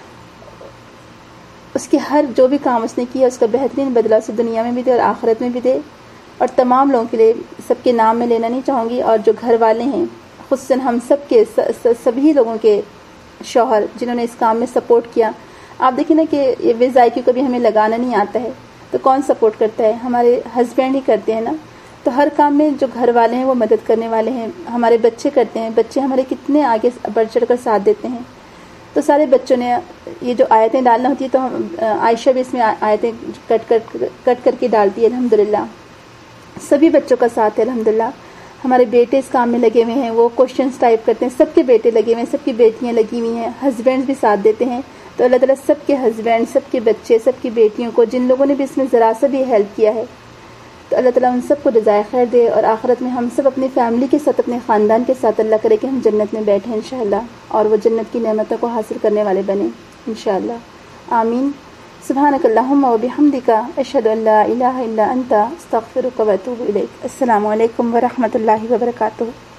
اس کے ہر جو بھی کام اس نے کیا اس کا بہترین بدلہ اسے دنیا میں بھی دے اور آخرت میں بھی دے. اور تمام لوگوں کے لیے، سب کے نام میں لینا نہیں چاہوں گی، اور جو گھر والے ہیں، خصوصاً ہم سب کے سبھی لوگوں کے شوہر جنہوں نے اس کام میں سپورٹ کیا. آپ دیکھیں نا کہ یہ ویز آئی کیو کبھی ہمیں لگانا نہیں آتا ہے تو کون سپورٹ کرتا ہے؟ ہمارے ہسبینڈ ہی کرتے ہیں نا. تو ہر کام میں جو گھر والے ہیں وہ مدد کرنے والے ہیں. ہمارے بچے کرتے ہیں، بچے ہمارے کتنے آگے بڑھ چڑھ کر ساتھ دیتے ہیں. تو سارے بچوں نے یہ جو آیتیں ڈالنا ہوتی ہے تو ہم عائشہ بھی اس میں آیتیں کٹ کٹ کٹ کر کے ڈالتی ہے الحمدللہ. سبھی بچوں کا ساتھ ہے الحمدللہ. ہمارے بیٹے اس کام میں لگے ہوئے ہیں، وہ کوشچنس ٹائپ کرتے ہیں، سب کے بیٹے لگے ہوئے ہیں، سب کی بیٹیاں لگی ہوئی ہیں، ہسبینڈ بھی ساتھ دیتے ہیں. تو اللہ تعالیٰ سب کے ہسبینڈ، سب کے بچے، سب کی بیٹیوں کو، جن لوگوں نے بھی اس میں ذرا سا بھی ہیلپ کیا ہے، تو اللہ تعالیٰ ان سب کو جزائے خیر دے. اور آخرت میں ہم سب اپنی فیملی کے ساتھ، اپنے خاندان کے ساتھ اللہ کرے کہ ہم جنت میں بیٹھیں انشاءاللہ، اور وہ جنت کی نعمتوں کو حاصل کرنے والے بنیں انشاءاللہ. آمین. سبحانک اللہم و بحمدک، اشہد ان لا الہ الا انت، استغفرک و اتوب الیک. السلام علیکم ورحمۃ اللہ وبرکاتہ.